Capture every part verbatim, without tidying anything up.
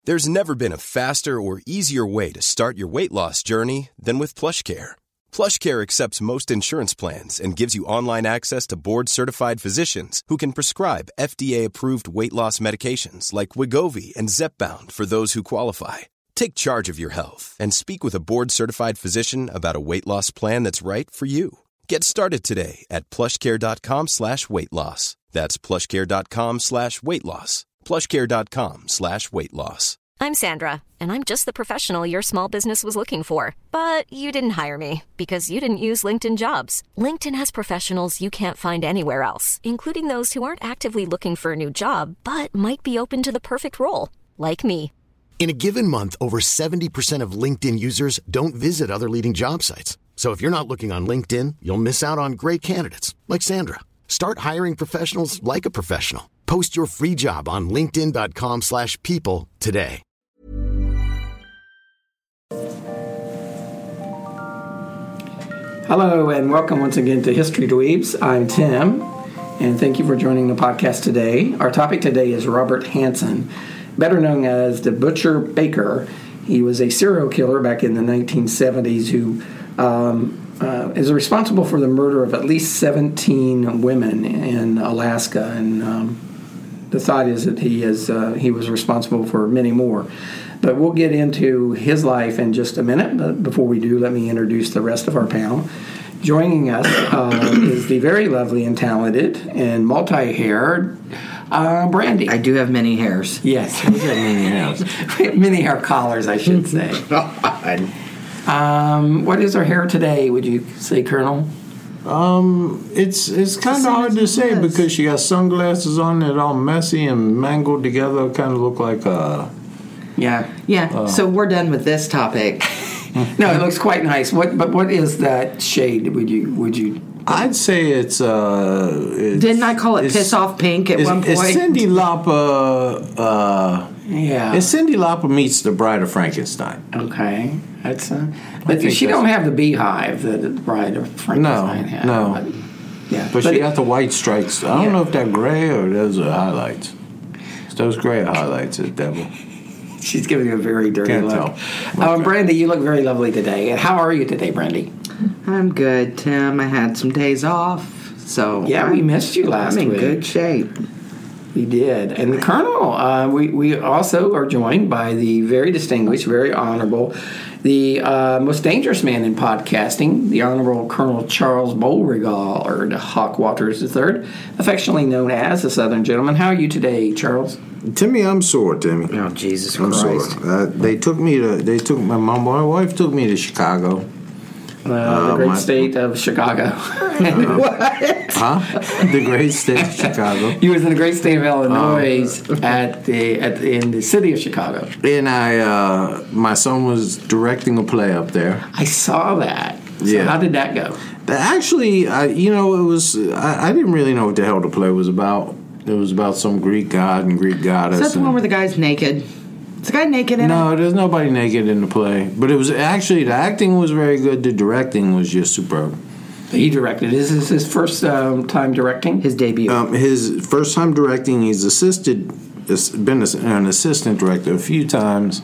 There's never been a faster or easier way to start your weight loss journey than with PlushCare. PlushCare accepts most insurance plans and gives you online access to board-certified physicians who can prescribe F D A-approved weight loss medications like Wegovy and Zepbound for those who qualify. Take charge of your health and speak with a board-certified physician about a weight loss plan that's right for you. Get started today at plushcare.com slash weight loss. That's plushcare.com slash weight loss. plushcare.com slash weight loss. I'm Sandra, and I'm just the professional your small business was looking for. But you didn't hire me because you didn't use LinkedIn Jobs. LinkedIn has professionals you can't find anywhere else, including those who aren't actively looking for a new job, but might be open to the perfect role, like me. In a given month, over seventy percent of LinkedIn users don't visit other leading job sites. So if you're not looking on LinkedIn, you'll miss out on great candidates, like Sandra. Start hiring professionals like a professional. Post your free job on linkedin.com slash people today. Hello, and welcome once again to History Dweebs. I'm Tim, and thank you for joining the podcast today. Our topic today is Robert Hansen, better known as the Butcher Baker. He was a serial killer back in the nineteen seventies who um, uh, is responsible for the murder of at least seventeen women in Alaska, and um, the thought is that he is uh, he was responsible for many more. But we'll get into his life in just a minute. But before we do, let me introduce the rest of our panel. Joining us uh, is the very lovely and talented and multi-haired uh, Brandy. I do have many hairs. Yes. I do have many hairs. Many hair collars, I should say. um, what is her hair today, would you say, Colonel? Um, it's it's kind of hard to say because she got sunglasses on that all messy and mangled together. Kind of look like a... Yeah. Yeah, uh, so we're done with this topic. No, it looks quite nice. What, but what is that shade? Would you? Would you? I'd say it's. Uh, it's Didn't I call it piss off pink at it's, one point? It's Cyndi Lauper. Uh, yeah. It's Cyndi Lauper meets the Bride of Frankenstein. Okay, that's. Uh, but she don't have the beehive that the Bride of Frankenstein no, had. No, But, yeah, but, but she it, got the white stripes. I don't yeah. know if they're gray or those are highlights. Those gray highlights are the devil. She's giving you a very dirty Can't look. tell. Um, Okay. Brandy, you look very lovely today. And how are you today, Brandy? I'm good, Tim. I had some days off, so Yeah, I'm, we missed you last I'm in week. good shape. We did. And the Colonel, uh, we, we also are joined by the very distinguished, very honorable, the uh, most dangerous man in podcasting, the Honorable Colonel Charles Beauregard Hawk Waters the third, affectionately known as the Southern Gentleman. How are you today, Charles? Timmy, I'm sore, Timmy. Oh, Jesus I'm Christ. sore. Uh, they took me to. They took my mom. My wife took me to Chicago. Uh, Uh, the great my- state of Chicago. What? Huh? The great state of Chicago. You was in the great state of Illinois at the at the, in the city of Chicago. And I, uh, my son was directing a play up there. I saw that. So Yeah. how did that go? Actually, I, you know, it was. I, I didn't really know what the hell the play was about. It was about some Greek god and Greek goddess. Is that the and- one where the guy's naked? Is the guy naked in it? No, there's nobody naked in the play. But it was actually, the acting was very good. The directing was just superb. He directed. Is this his first um, time directing? His debut. Um, his first time directing, he's assisted, has been an assistant director a few times.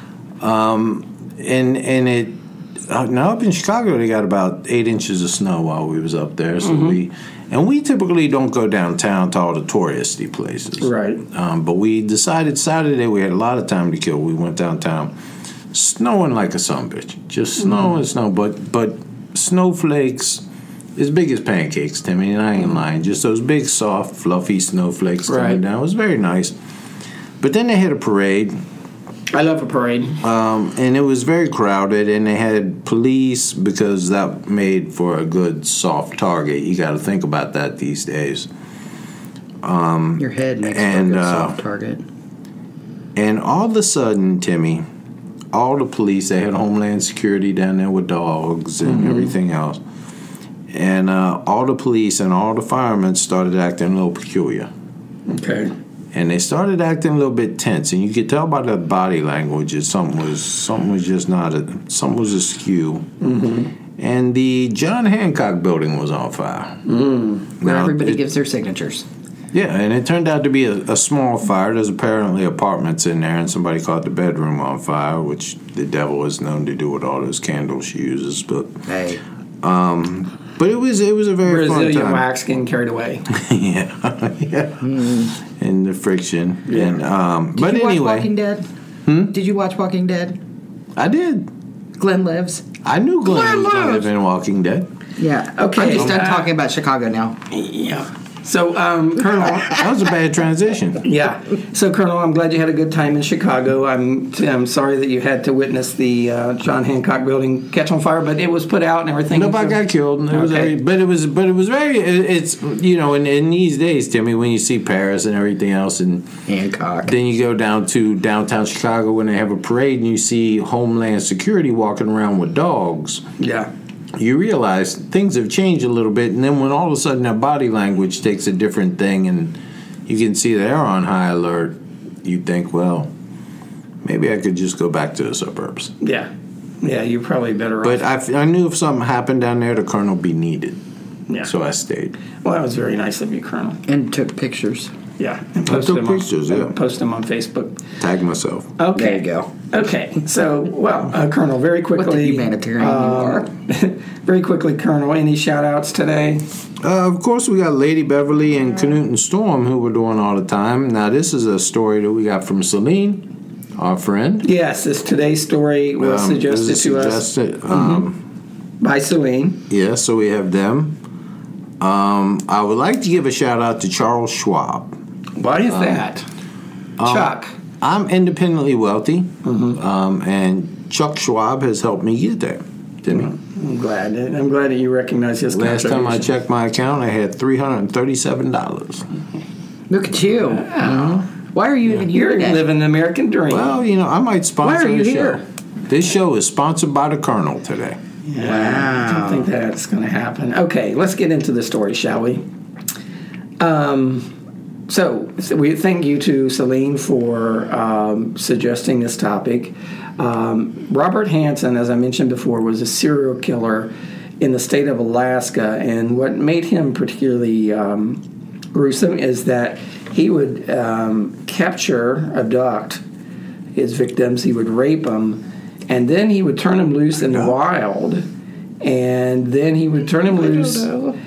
Um, and and it, uh, now up in Chicago, they got about eight inches of snow while we was up there. So mm-hmm. we, and we typically don't go downtown to all the touristy places. Right. Um, but we decided Saturday we had a lot of time to kill. We went downtown, snowing like a sumbitch. Just snow mm-hmm. and snow, but but snowflakes as big as pancakes, Timmy, and I ain't lying. Just those big, soft, fluffy snowflakes coming right. down. It was very nice. But then they had a parade. I love a parade. Um, and it was very crowded, and they had police because that made for a good soft target. You got to think about that these days. Um, Your head makes and, for a good uh, soft target. And all of a sudden, Timmy, all the police, they had Homeland Security down there with dogs and mm-hmm. everything else. And uh, all the police and all the firemen started acting a little peculiar. Okay. And they started acting a little bit tense, and you could tell by their body language that something was something was just not a, something was askew. Mm-hmm. And the John Hancock building was on fire. Mm. Where now, everybody it, gives their signatures. Yeah, and it turned out to be a, a small fire. There's apparently apartments in there, and somebody caught the bedroom on fire, which the devil is known to do with all those candles she uses. But Hey. um, but it was it was a very Brazilian fun time. wax getting carried away. yeah, yeah, Mm. and the friction. Yeah. And um, Did but you anyway, watch Walking Dead? Hmm? Did you watch Walking Dead? I did. Glenn lives. I knew Glenn, Glenn was going to lives. live in Walking Dead. Yeah. Okay. I'm just done Uh, talking about Chicago now. Yeah. So, um, Colonel. That was a bad transition. Yeah. So, Colonel, I'm glad you had a good time in Chicago. I'm I'm sorry that you had to witness the uh, John Hancock building catch on fire, but it was put out and everything. Nobody got killed. And it was Okay. very, but it was, but it was very. it- It's you know, in, in these days, Timmy, when you see Paris and everything else, and Hancock. then you go down to downtown Chicago when they have a parade, and you see Homeland Security walking around with dogs. Yeah. You realize things have changed a little bit, and then when all of a sudden their body language takes a different thing, and you can see they're on high alert, you think, well, maybe I could just go back to the suburbs. Yeah. Yeah, you're probably better But off. I, I knew if something happened down there, the colonel be needed, Yeah. so I stayed. Well, that was very nice of you, Colonel. And took pictures. Yeah. And I took them pictures, on, yeah. Post them on Facebook. Tag myself. Okay. There you go. Okay. So, well, uh, Colonel, very quickly. What the humanitarian you are. Very quickly, Colonel, any shout-outs today? Uh, of course, we got Lady Beverly and Canute and Storm, who we're doing all the time. Now, this is a story that we got from Celine, our friend. Yes, this today's story was Um, suggested this is to us suggested, Um, by Celine. Yeah, so we have them. Um, I would like to give a shout out to Charles Schwab. What is that? Chuck. I'm independently wealthy, Mm-hmm. um, and Chuck Schwab has helped me get there. Timmy. I'm glad. That, I'm glad that you recognize his Last time I contribution. checked my account, I had three hundred and thirty-seven dollars. Look at you. Why are you even here You're today? living the American dream. Well, you know, I might sponsor Why are you the here? show. This show is sponsored by the Colonel today. I don't think that's going to happen. Okay, let's get into the story, shall we? Um, so, so we thank you to Celine for um, suggesting this topic. Um, Robert Hansen, as I mentioned before, was a serial killer in the state of Alaska, and what made him particularly um, gruesome is that he would um, capture, abduct his victims, he would rape them, and then he would turn them loose in the wild, and then he would turn them loose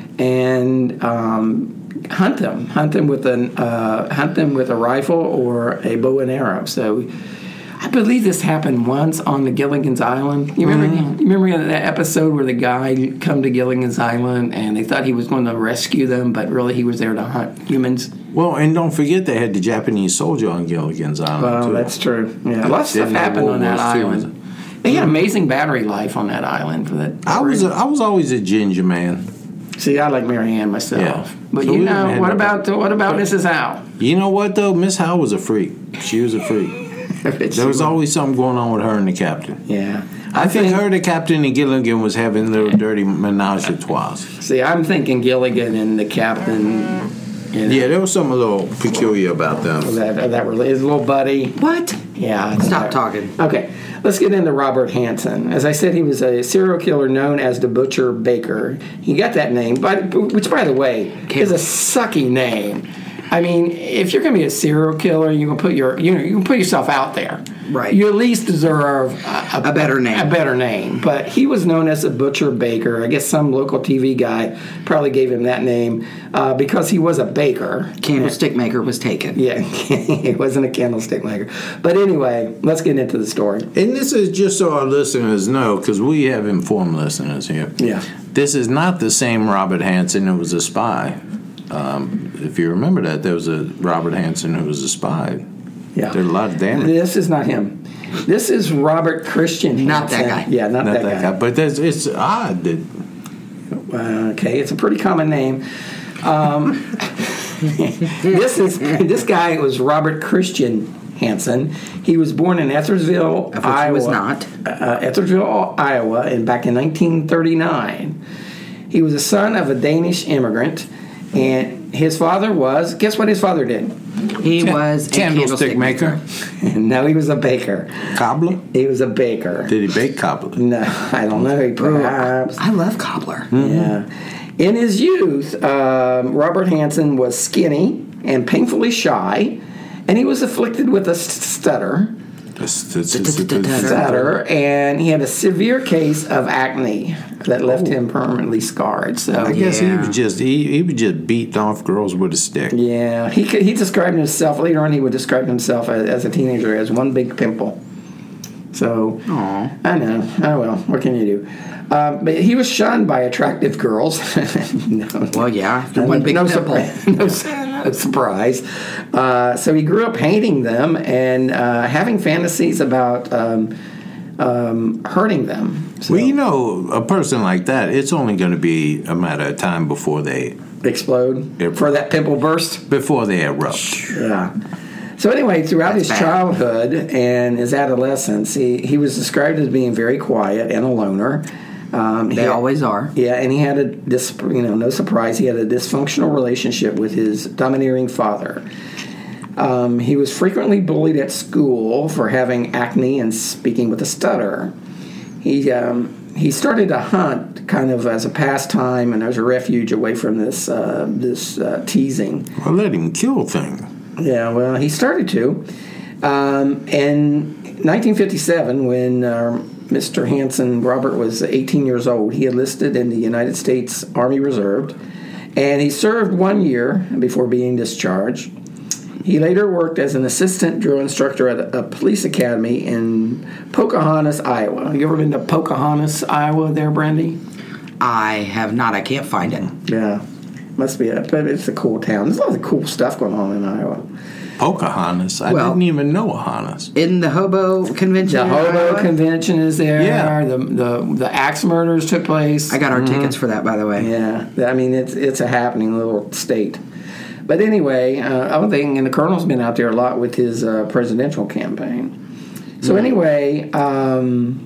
and um, hunt them, hunt them with an uh, hunt them with a rifle or a bow and arrow. So, I believe this happened once on the Gilligan's Island. You remember? Mm-hmm. You remember that episode where the guy come to Gilligan's Island and they thought he was going to rescue them, but really he was there to hunt humans. Well, and don't forget they had the Japanese soldier on Gilligan's Island, Well, too. that's true. Yeah, a lot of stuff Didn't know happened World on that War Two was- island. They had amazing battery life on that island for that. I was a, I was always a ginger man. See, I like Mary Ann myself, Yeah. but So you we haven't know had what no- about what about Missus Howe? You know what, though? Miss Howe was a freak. She was a freak. There was always something going on with her and the captain. Yeah, I think her, the captain, and Gilligan was having little dirty menage a trois. See, I'm thinking Gilligan and the captain. You know, Yeah, there was something a little peculiar about them. that that really his little buddy. What? Yeah. Stop talking. Okay, let's get into Robert Hansen. As I said, he was a serial killer known as the Butcher Baker. He got that name, but which, by the way, is a sucky name. I mean, if you're going to be a serial killer, you can put your you know you can put yourself out there. Right. You at least deserve a, A better name. A better name. But he was known as the Butcher Baker. I guess some local T V guy probably gave him that name uh, because he was a baker. Candlestick maker was taken. Yeah, he wasn't a candlestick maker. But anyway, let's get into the story. And this is just so our listeners know, because we have informed listeners here. Yeah. This is not the same Robert Hansen who was a spy. Um, if you remember that, there was a Robert Hansen who was a spy. Yeah. Did a lot of damage. This is not him. This is Robert Christian Not that Hansen. guy. Yeah, not, Not that, that guy. guy. But that's, it's odd that Uh, okay, it's a pretty common name. Um, this is this guy was Robert Christian Hansen. He was born in Ethersville, Of which Iowa. he was not. Uh, Ethersville, Iowa, and back in nineteen thirty-nine. He was the son of a Danish immigrant, and his father was. Guess what his father did? He was a candlestick maker. No, he was a baker. Cobbler? He was a baker. Did he bake cobbler? No, I don't know. He perhaps. I love cobbler. Yeah. In his youth, um, Robert Hansen was skinny, and painfully shy, and he was afflicted with a stutter. Stutter, and he had a severe case of acne that left him permanently scarred. So I guess yeah. he was just he, he was just beating off girls with a stick. Yeah, he he described himself later on. He would describe himself as, as a teenager as one big pimple. So Aww. I know. Oh well, what can you do? Um, but he was shunned by attractive girls. no, well, yeah, one big no pimple. Surprise, no, no surprise. Uh, so he grew up hating them and uh, having fantasies about um, um, hurting them. So, well, you know, a person like that, it's only going to be a matter of time before they explode erupt. For that pimple burst. Before they erupt. Yeah. So anyway, throughout That's his bad. childhood and his adolescence, he, he was described as being very quiet and a loner. Um, They had, always are. Yeah, and he had a dis, you know, no surprise, he had a dysfunctional relationship with his domineering father. Um, he was frequently bullied at school for having acne and speaking with a stutter. He um, he started to hunt kind of as a pastime and as a refuge away from this uh, this uh, teasing. Well, let him kill things. Yeah, well, he started to. Um, in nineteen fifty-seven, when uh, Mister Hansen, Robert, was eighteen years old, he enlisted in the United States Army Reserve, and he served one year before being discharged. He later worked as an assistant drill instructor at a police academy in Pocahontas, Iowa. You ever been to Pocahontas, Iowa there, Brandy? I have not. I can't find it. Yeah, must be a, but it's a cool town. There's a lot of cool stuff going on in Iowa. Pocahontas. I Well, didn't even know Pocahontas. In the hobo convention. The in hobo Iowa? convention is there. Yeah. The, the the axe murders took place. I got our tickets for that, by the way. Yeah, I mean it's it's a happening little state. But anyway, uh, I think, and the colonel's been out there a lot with his uh, presidential campaign. So anyway, um,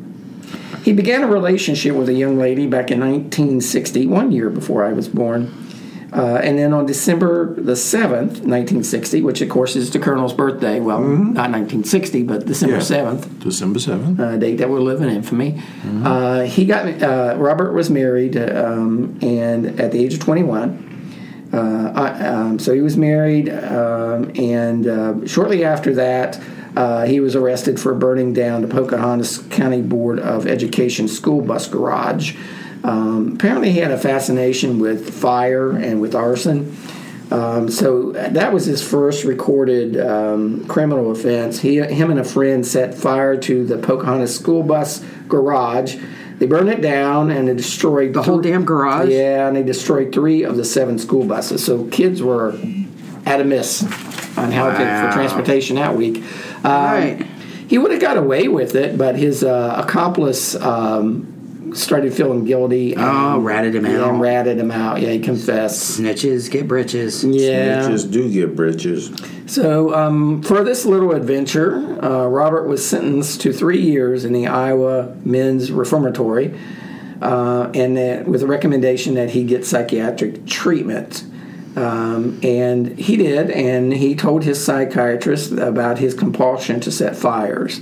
he began a relationship with a young lady back in nineteen sixty, one year before I was born. Uh, and then on December the seventh, nineteen sixty, which of course is the colonel's birthday, well, mm-hmm. not nineteen sixty, but December seventh. December seventh. A uh, date that will live in infamy. Mm-hmm. Uh, he got, uh, Robert was married, um, and at the age of twenty-one. Uh, um, so he was married, um, and uh, shortly after that, uh, he was arrested for burning down the Pocahontas County Board of Education school bus garage. Um, apparently he had a fascination with fire and with arson. Um, so that was his first recorded um, criminal offense. He, him and a friend set fire to the Pocahontas school bus garage. They burned it down and they destroyed the whole damn garage. Yeah, and they destroyed three of the seven school buses. So kids were at a miss on how wow. to, for transportation that week. Um, right. He would have got away with it, but his uh, accomplice um, started feeling guilty. And, oh, ratted him yeah, out. ratted him out. Yeah, he confessed. Snitches get britches. Yeah, snitches do get britches. So um, for this little adventure, uh, Robert was sentenced to three years in the Iowa Men's Reformatory, uh, and that, with a recommendation that he get psychiatric treatment. Um, and he did, and he told his psychiatrist about his compulsion to set fires.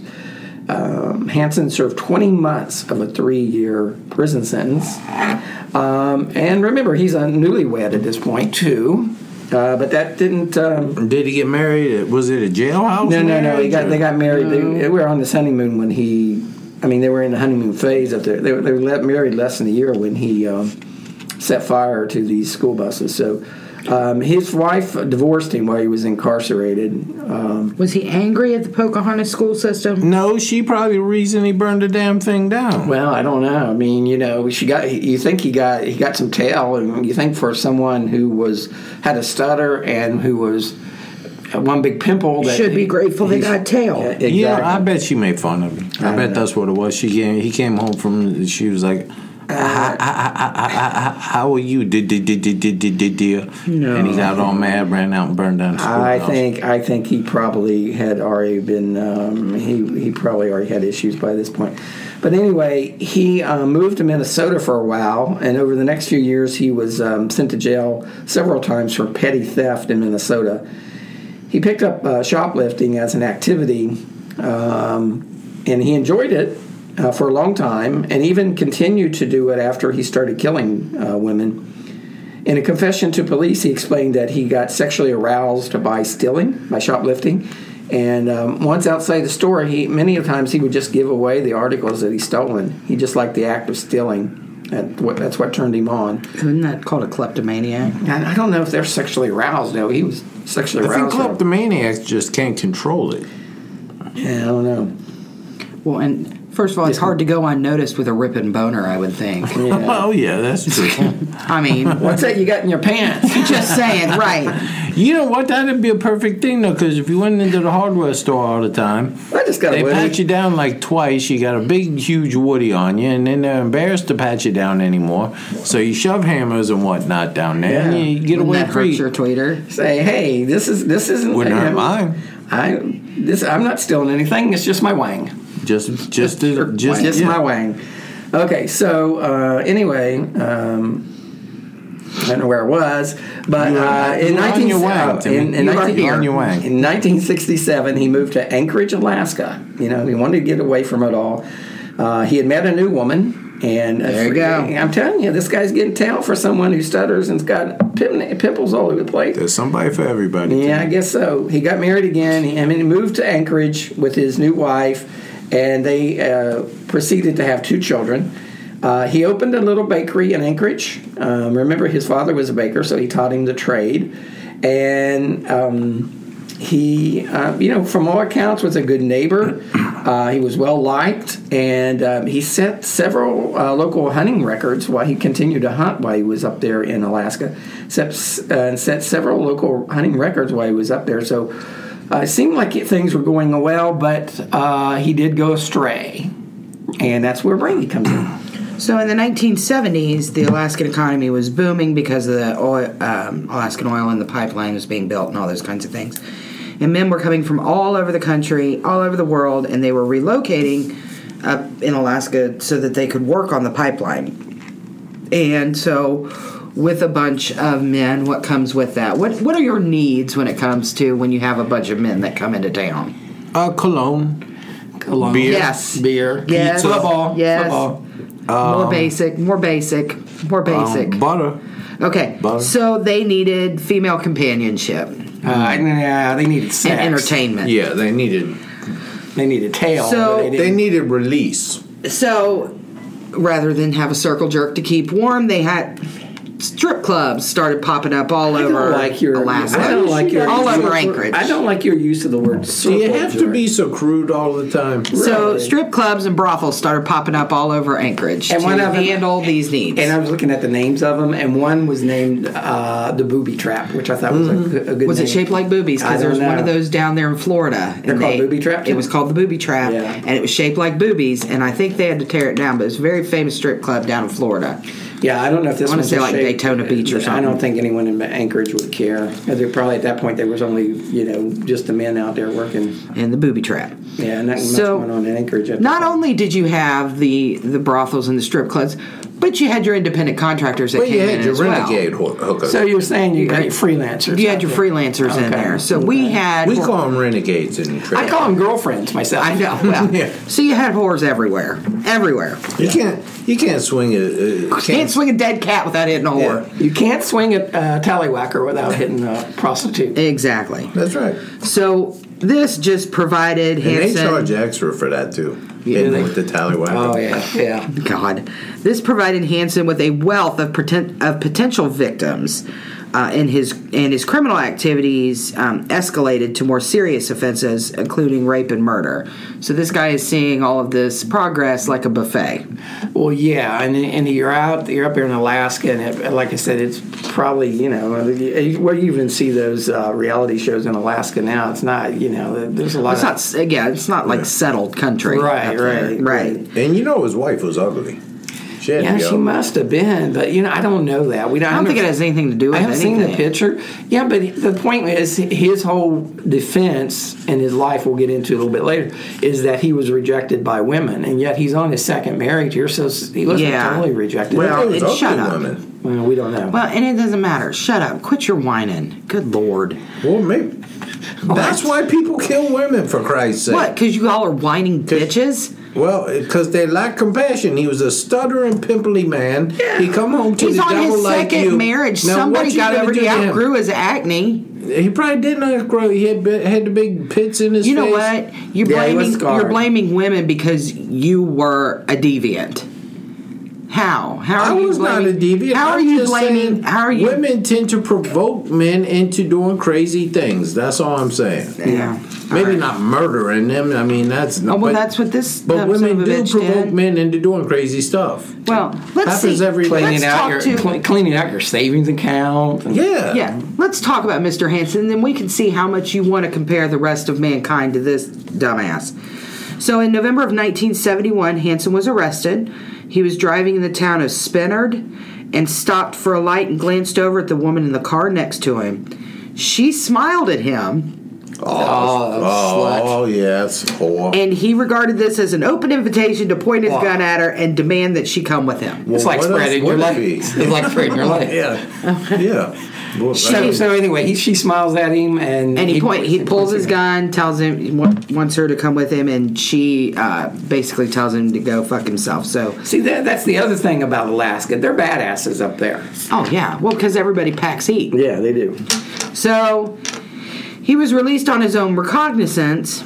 Um, Hansen served twenty months of a three-year prison sentence. Um, and remember, he's a newlywed at this point, too. Uh, but that didn't. Um, Did he get married? Was it a jailhouse? No, no, no. He got. or? They got married. No. They, they were on this honeymoon when he. I mean, they were in the honeymoon phase. Of the, they were they were married less than a year when he um, set fire to these school buses. So um, his wife divorced him while he was incarcerated. Um, Was he angry at the Pocahontas school system? No, she probably the reason he burned the damn thing down. well, I don't know. I mean, you know, she got. You think he got he got some tail, and you think for someone who was had a stutter and who was one big pimple, that Should be grateful they got tail. Yeah, exactly. Yeah, I bet she made fun of him. I, I bet know. that's what it was. She came. He came home from. She was like, "How, how, how, how are you?" Did did did did did did did did. No. And he got all mad, ran out and burned down the school I house. think I think he probably had already been um, he he probably already had issues by this point. But anyway, he um, moved to Minnesota for a while, and over the next few years, he was um, sent to jail several times for petty theft in Minnesota. He picked up uh, shoplifting as an activity, um, and he enjoyed it uh, for a long time, and even continued to do it after he started killing uh, women. In a confession to police, he explained that he got sexually aroused by stealing, by shoplifting. And um, once outside the store, he many of times he would just give away the articles that he's stolen. He just liked the act of stealing. And what, that's what turned him on. Isn't that called a kleptomaniac? And I don't know if they're sexually aroused. No, he was sexually I aroused. think kleptomaniacs just can't control it. Yeah, I don't know. Well, and first of all, it's hard to go unnoticed with a ripping boner, I would think. Yeah. Oh, yeah, that's true. I mean, What's that you got in your pants? just saying, right. You know what? That'd be a perfect thing, though, because if you went into the hardware store all the time, I just got they a Woody. pat you down like twice. You got a big, huge Woody on you, and then they're embarrassed to pat you down anymore. So you shove hammers and whatnot down there, and Yeah. you get Wouldn't away that free. hurt your tweeter? Say, hey, this is this isn't. Wouldn't hurt um, mine. I this I'm not stealing anything. It's just my wang. Just, just, to, just, just yeah. my wang. Okay, so uh, anyway, um, I don't know where I was, but You were- uh, you in were on nineteen your wang, uh, Timmy. in, in You were nineteen on your wang. in nineteen sixty-seven, he moved to Anchorage, Alaska. You know, he wanted to get away from it all. Uh, he had met a new woman, and uh, There you go. I'm telling you, this guy's getting tail for someone who stutters and's got pim- pimples all over the place. There's somebody for everybody. Yeah, I Timmy. guess so. He got married again. He, I mean, he moved to Anchorage with his new wife, and they uh, proceeded to have two children. Uh, he opened a little bakery in Anchorage. Um, remember, his father was a baker, so he taught him the trade. And um, he, uh, you know, from all accounts, was a good neighbor. Uh, he was well liked, and um, he set several uh, local hunting records while he continued to hunt while he was up there in Alaska. Set, uh, set several local hunting records while he was up there. So uh, it seemed like things were going well, but uh, he did go astray, and that's where Brady comes in. So in the nineteen seventies, the Alaskan economy was booming because of the oil, um, Alaskan oil and the pipeline was being built and all those kinds of things. And men were coming from all over the country, all over the world, and they were relocating up in Alaska so that they could work on the pipeline. And so with a bunch of men, what comes with that? What What are your needs when it comes to when you have a bunch of men that come into town? Uh, cologne. Cologne. Beer. Yes. Beer. Yes. Football. Yes. Football. more basic, more basic, more basic. Um, butter. Okay, butter. so they needed female companionship Uh, yeah, they needed sex. and entertainment. Yeah, they needed. They needed tail. So- but they They didn't. needed release. So rather than have a circle jerk to keep warm, they had strip clubs started popping up all I over don't like your. Alaska. I don't like your. all use over of- Anchorage. I don't like your use of the word. Do you have to be so crude all the time? So Really? strip clubs and brothels started popping up all over Anchorage And to one of them- handle these needs. And I was looking at the names of them, and one was named uh, the Booby Trap, which I thought was a, good- a good. was name. it shaped like boobies? I Because don't there's one of know. those down there in Florida. They're and called they- booby trap, too? It was called the Booby Trap, Yeah. and it was shaped like boobies. And I think they had to tear it down, but it's a very famous strip club down in Florida. Yeah, I don't know if this I wanna one's say a like shape- Daytona Beach or I something. don't think anyone in Anchorage would care. Because they probably at that point there was only you know just the men out there working. And the Booby Trap. Yeah, not So, much going on in Anchorage. At Not the time. only did you have the the brothels and the strip clubs, but you had your independent contractors that Well, came you in had your as well. renegade hoo- hookers. So you're saying you got your freelancers? You had out your there. freelancers in Okay. there. So we had. we call them renegades in I trade. call them girlfriends myself. I know. Well, Yeah. so you had whores everywhere, everywhere. You can't. You can't swing a. a Can't, Can't swing a dead cat without hitting a whore. You can't swing a uh, tallywhacker without hitting a prostitute. Exactly. That's right. So this just provided And they Hanson. charge extra for that too. Yeah, Hitting they- with the tallywhacker. Oh yeah, yeah. God, this provided Hanson with a wealth of, poten- of potential victims, uh, and his and his criminal activities um, escalated to more serious offenses, including rape and murder. So this guy is seeing all of this progress like a buffet. Well, yeah, and and you're out, you're up here in Alaska, and it, like I said, it's probably you know, where you even see those uh, reality shows in Alaska now. It's not you know, there's a lot. It's of, not, s- yeah, it's not like settled country, Right, up there. right, right. And you know his wife was ugly. She had Yeah, to she go. must have been, but you know, I don't know that. We don't. I don't think it has anything to do with I haven't anything. seen the picture. Yeah, but the point is, his whole defense and his life, we'll get into a little bit later, is that he was rejected by women, and yet he's on his second marriage here, so he wasn't Yeah. totally rejected. Well, There was and ugly shut up. women. Well, we don't know. Well, and it doesn't matter. Shut up. Quit your whining. Good Lord. Well, maybe. That's why people kill women, for Christ's sake. What? Because you all are whining bitches? Well, because they lack compassion. He was a stuttering, pimply man. Yeah. He come home to He's the on devil his like second you. marriage. Now, Somebody what you got gonna over. do He to him? outgrew his acne. He probably didn't outgrow. He had bi- had the big pits in his You know face. what? You're Yeah, he was blaming scarred. you're blaming women because you were a deviant. How? How are I you was blaming, not a deviant. How are I'm you just blaming? saying How are you? Women tend to provoke men into doing crazy things. That's all I'm saying. Yeah. Maybe All right. not murdering them. I mean, that's Oh well, but, that's what this. But son women of a do bitch provoke did. men into doing crazy stuff. Well, let's Happens see. every day. Cleaning let's out talk your to. cle- cleaning out your savings account. and- Yeah. Yeah, let's talk about Mister Hansen, and then we can see how much you want to compare the rest of mankind to this dumbass. So, in November of nineteen seventy-one, Hansen was arrested. He was driving in the town of Spinnard and stopped for a light and glanced over at the woman in the car next to him. She smiled at him, Oh, Oh, yes. Whore. and he regarded this as an open invitation to point his gun at her and demand that she come with him. It's like What else spreading your would it legs. be? It's like spreading your legs. Yeah. Yeah. Well, So, so anyway, he, she smiles at him, and And he point, he pulls his gun, tells him he wa- wants her to come with him, and she uh, basically tells him to go fuck himself. So, See, that, that's the other thing about Alaska. They're badasses up there. oh yeah, well, because everybody packs heat. Yeah, they do. So he was released on his own recognizance,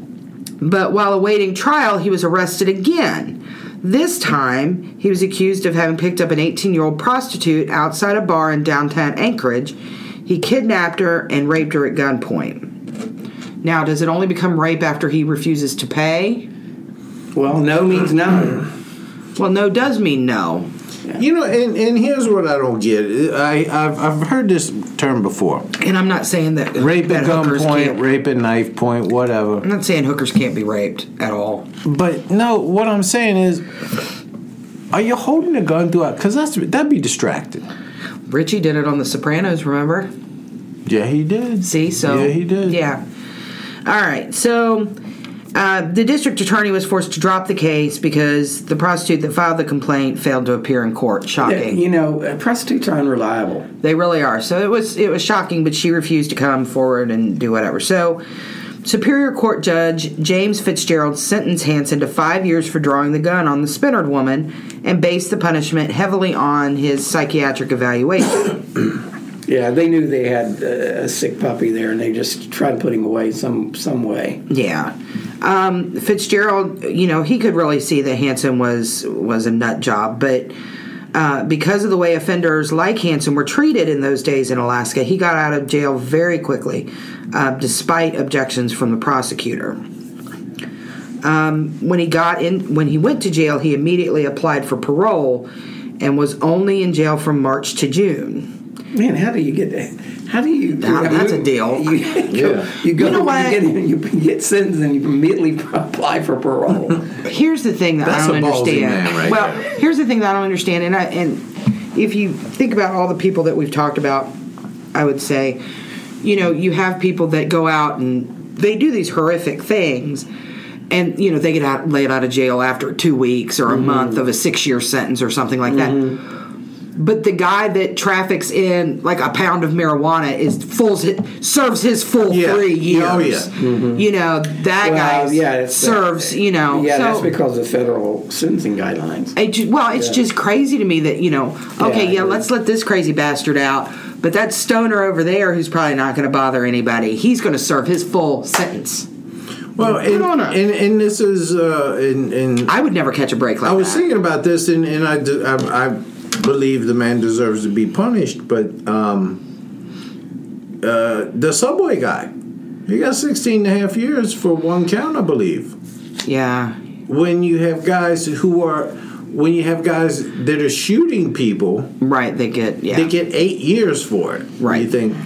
but while awaiting trial, he was arrested again. This time, he was accused of having picked up an eighteen-year-old prostitute outside a bar in downtown Anchorage. He kidnapped her and raped her at gunpoint. Now, does it only become rape after he refuses to pay? Well, no means no. Well, no does mean no. You know, and, and here's what I don't get. I, I've, I've heard this term before. And I'm not saying that Rape that at hookers gunpoint, can't- rape at knife point, whatever. I'm not saying hookers can't be raped at all. But no, what I'm saying is, are you holding a gun throughout? Because that's that'd be distracting. Richie did it on The Sopranos, remember? Yeah, he did. See, so yeah, he did. Yeah. All right. So uh, the district attorney was forced to drop the case because the prostitute that filed the complaint failed to appear in court. Shocking. You know, uh, prostitutes are unreliable. They really are. So it was it was shocking, but she refused to come forward and do whatever. So Superior Court Judge James Fitzgerald sentenced Hansen to five years for drawing the gun on the Spinnard woman and based the punishment heavily on his psychiatric evaluation. Yeah, they knew they had uh, a sick puppy there, and they just tried to put him away some some way. Yeah. Um, Fitzgerald, you know, he could really see that Hansen was was a nut job, but uh, because of the way offenders like Hansen were treated in those days in Alaska, he got out of jail very quickly, uh, despite objections from the prosecutor. Um, when he got in, when he went to jail, he immediately applied for parole, and was only in jail from March to June. Man, how do you get that? How do you? Now, you that's a deal. You, go, Yeah. you go. You know what? You get, you get sentenced, and you immediately apply for parole. Here's the thing that That's I don't a ballsy understand. man right well, there. here's the thing that I don't understand, and I, and if you think about all the people that we've talked about, I would say, you know, you have people that go out and they do these horrific things, and you know they get out laid out of jail after two weeks or a Mm-hmm. month of a six-year sentence or something like that. But the guy that traffics in like a pound of marijuana is full serves his full Yeah. three years. Oh, yeah. You know that Well, guy yeah, it's- serves. You know, Yeah, so, that's because of federal sentencing guidelines. It ju- well, it's Yeah. just crazy to me that, you know, okay, Yeah, yeah, it is. let's let this crazy bastard out, but that stoner over there who's probably not going to bother anybody, he's going to serve his full sentence. Well, and, on her. and, and this is, uh, and, and I would never catch a break like I was that. thinking about this, and, and I, do- I, I believe the man deserves to be punished, but um, uh, the subway guy, he got sixteen and a half years for one count, I believe. Yeah. When you have guys who are, when you have guys that are shooting people, Right, they get, yeah. they get eight years for it. Right. You think,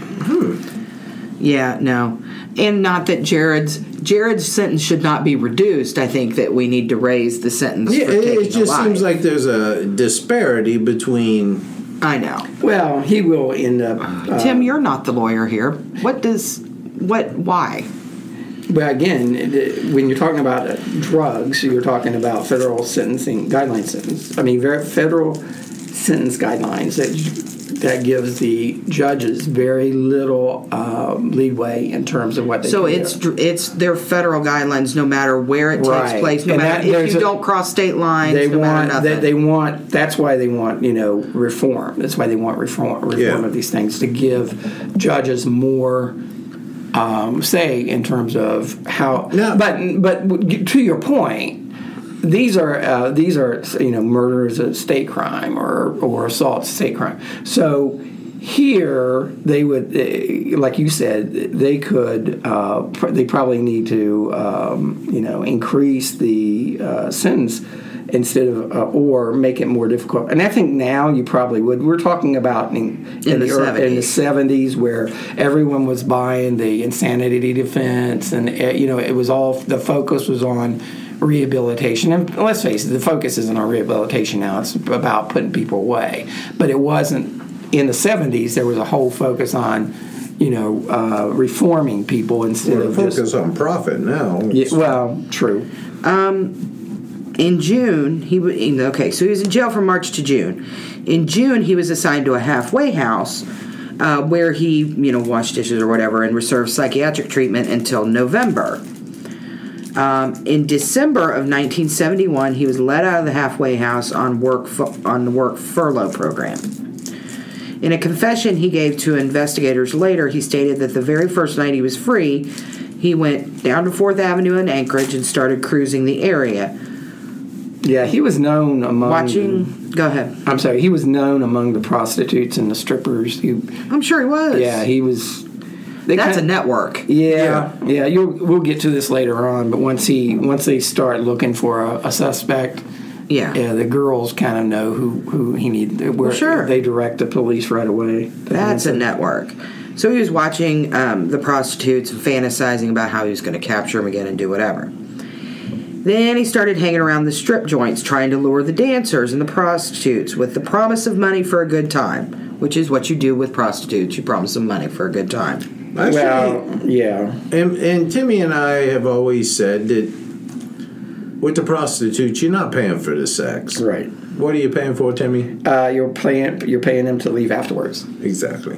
Yeah, no. And not that Jared's Jared's sentence should not be reduced. I think that we need to raise the sentence yeah, for it, taking it just a life. seems like there's a disparity between. I know. Well, he will end up. Uh, Tim, you're not the lawyer here. What does what why? Well, again, it- when you're talking about uh, drugs, you're talking about federal sentencing guideline sentence. I mean, ver- federal sentence guidelines that that gives the judges very little uh, leeway in terms of what they So can it's do. it's their federal guidelines, no matter where it takes Right. place, no And matter that- if you there's a- don't cross state lines, They no want matter they, nothing. they want that's why they want you know reform. That's why they want reform reform Yeah. of these things to give judges more um, say in terms of how. No. But but to your point, these are uh, these are you know murder is a state crime or or assault is a state crime. So here they would, uh, like you said, they could uh, pr- they probably need to um, you know increase the uh, sentence instead of uh, or make it more difficult. And I think now you probably would. We're talking about in, In the ear- in the seventies. seventies where everyone was buying the insanity defense, and uh, you know it was all the focus was on rehabilitation. And let's face it, the focus isn't on rehabilitation now. It's about putting people away. But it wasn't in the seventies. There was a whole focus on, you know, uh, reforming people instead We're of focus just. on profit now. Yeah, well, true. In June, he was okay. So he was in jail from March to June. In June, he was assigned to a halfway house uh, where he, you know, washed dishes or whatever and received psychiatric treatment until November. Um, in December of nineteen seventy-one, he was let out of the halfway house on work fu- on the work furlough program. In a confession he gave to investigators later, he stated that the very first night he was free, he went down to Fourth Avenue in Anchorage and started cruising the area. Yeah, he was known among. Watching, go ahead. I'm sorry, he was known among the prostitutes and the strippers. He, I'm sure he was. yeah, he was. They That's a kinda- network. Yeah, yeah. You'll, we'll get to this later on, but once he once they start looking for a, a suspect, Yeah. yeah, the girls kind of know who who he needs. Where Well, sure. they direct the police right away. That's a network. So he was watching um, the prostitutes and fantasizing about how he was going to capture them again and do whatever. Then he started hanging around the strip joints trying to lure the dancers and the prostitutes with the promise of money for a good time, which is what you do with prostitutes. You promise them money for a good time. Actually, Well, yeah. and, and Timmy and I have always said that with the prostitutes, you're not paying for the sex. Right. What are you paying for, Timmy? Uh, you're paying you're paying them to leave afterwards. Exactly.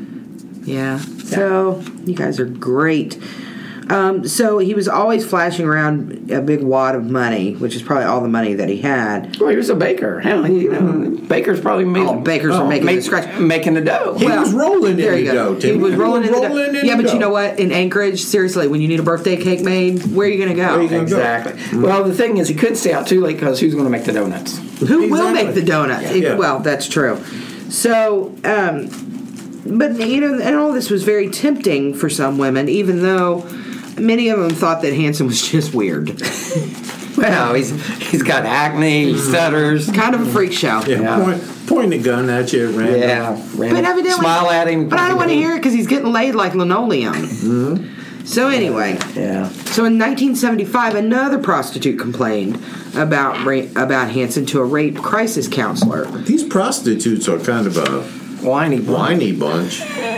Yeah. So you guys are great. Um, so he was always flashing around a big wad of money, which is probably all the money that he had. Well, he was a baker. Hell, you know, bakers probably made. Oh, bakers are making the scratch. making the dough. He was rolling in There the you go. dough, Timmy. He was rolling, He in, was the rolling dough. in Yeah, the but you dough. know what? In Anchorage, seriously, when you need a birthday cake made, where are you going to go? Where you gonna go? Exactly. Well, the thing is, he couldn't stay out too late because who's going to make the donuts? Who will Exactly. make the donuts? Yeah. It- Well, that's true. So, um, but you know, and all this was very tempting for some women, even though many of them thought that Hanson was just weird, Well, he's he's got acne, he stutters. kind of a freak show. Yeah, Yeah. Point, point the gun at you at random. Yeah, But evidently, smile at him. But I don't want to hear it because he's getting laid like linoleum. Mm-hmm. So anyway, Yeah. so in nineteen seventy-five, another prostitute complained about ra- about Hanson to a rape crisis counselor. These prostitutes are kind of a Whiny, whiny bunch.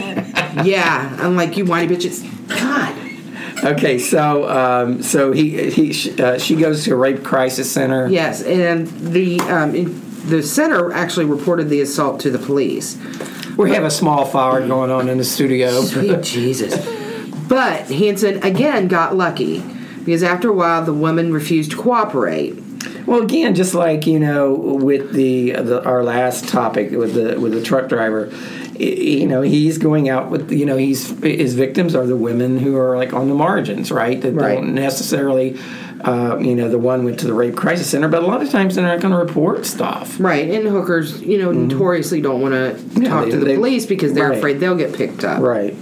Yeah, I'm like, you whiny bitches. God. Okay, so um, so he he sh- uh, she goes to a rape crisis center. Yes, and the um, in, the center actually reported the assault to the police. We have a small fire going on in the studio. Sweet Jesus. But Hanson again got lucky because after a while the woman refused to cooperate. Well, again, just like you know, with the, the our last topic with the with the truck driver, y- you know, he's going out with you know, he's his victims are the women who are like on the margins, right? That Right. don't necessarily, uh, you know, the one went to the rape crisis center, but a lot of times they're not going to report stuff. Right, and hookers, you know, notoriously don't want to Yeah, talk they- to the they- police because they're right. afraid they'll get picked up. Right.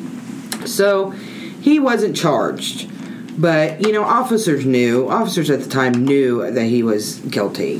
So he wasn't charged. But, you know, officers knew, officers at the time knew that he was guilty.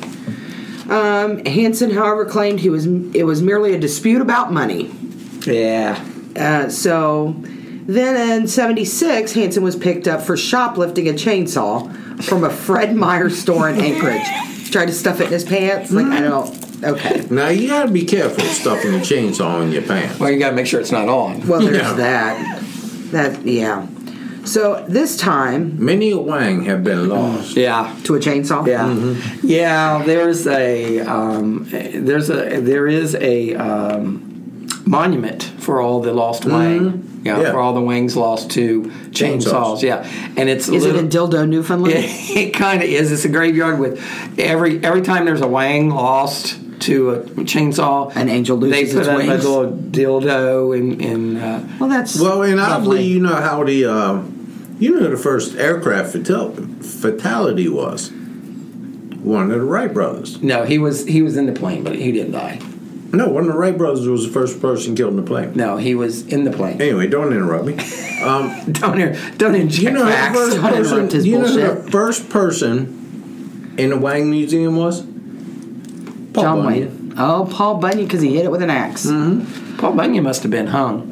Um, Hanson, however, claimed he was it was merely a dispute about money. Yeah. Uh, so then in seventy-six, Hanson was picked up for shoplifting a chainsaw from a Fred Meyer store in Anchorage. Tried to stuff it in his pants. Like, I don't... Okay. Now you gotta be careful stuffing the chainsaw in your pants. Well, you got to make sure it's not on. Well, there's Yeah. that. That, yeah. So this time... Many a wang have been lost. Yeah. To a chainsaw? Yeah, yeah. There's a um, there's a there is a um, monument for all the lost Wang. Yeah, Yeah. for all the Wangs lost to chainsaws. Chainsaws. Yeah, and it's a Is little, it in Dildo, Newfoundland? It, it kind of is. It's a graveyard with every every time there's a Wang lost to a chainsaw, An angel they loses put its up wings. a little dildo and and uh, Well, that's Well, and lovely. oddly, you know how the uh, you know the first aircraft fatal- fatality was one of the Wright brothers. no, he was he was in the plane, but he didn't die. No, one of the Wright brothers was the first person killed in the plane. No, he was in the plane. Anyway, don't interrupt me. Um, Don't don't inject you know, facts. the first Don't interrupt person, his you know who bullshit. the first person in the Wang Museum was? Paul John Bunyan. Wayne. Oh, Paul Bunyan, because he hit it with an axe. Mm-hmm. Paul Bunyan must have been hung.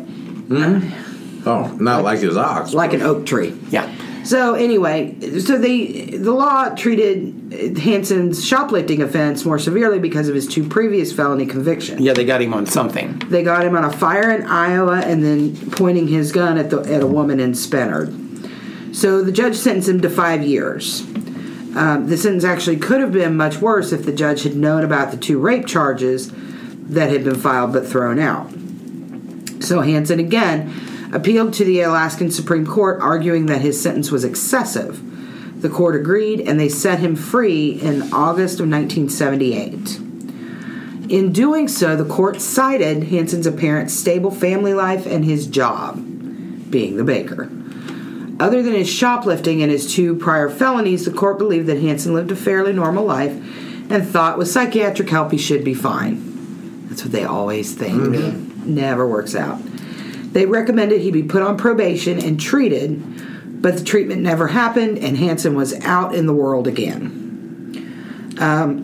Oh, not like his ox. Like an oak tree. Yeah. So anyway, so they the law treated Hansen's shoplifting offense more severely because of his two previous felony convictions. Yeah, they got him on something. They got him on a fire in Iowa and then pointing his gun at the at a woman in Spenard. So the judge sentenced him to five years. Um, the sentence actually could have been much worse if the judge had known about the two rape charges that had been filed but thrown out. So Hansen again appealed to the Alaskan Supreme Court, arguing that his sentence was excessive. The court agreed, and they set him free in August of nineteen seventy-eight. In doing so, the court cited Hansen's apparent stable family life and his job, being the baker. Other than his shoplifting and his two prior felonies, the court believed that Hansen lived a fairly normal life and thought with psychiatric help he should be fine. That's what they always think. Mm-hmm. Never works out. They recommended he be put on probation and treated, but the treatment never happened, and Hansen was out in the world again.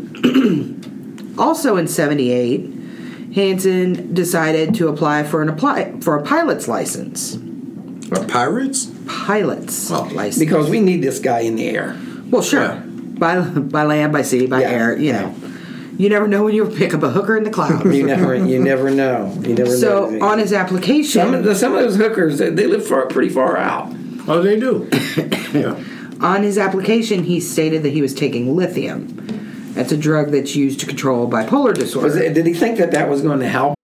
Um, also in seventy-eight, Hansen decided to apply for an apply for a pilot's license. Are pirates? Pilot's Oh, license. Because we need this guy in the air. Well, sure. Yeah. By by land, by sea, by Yeah. air, you know. You never know when you'll pick up a hooker in the clouds. You never, you never know. You never know. So on his application, some of, the, some of those hookers, they, they live far, pretty far out. Oh, they do. Yeah. on his application, he stated that he was taking lithium. That's a drug that's used to control bipolar disorder. Was it, did he think that that was going to help?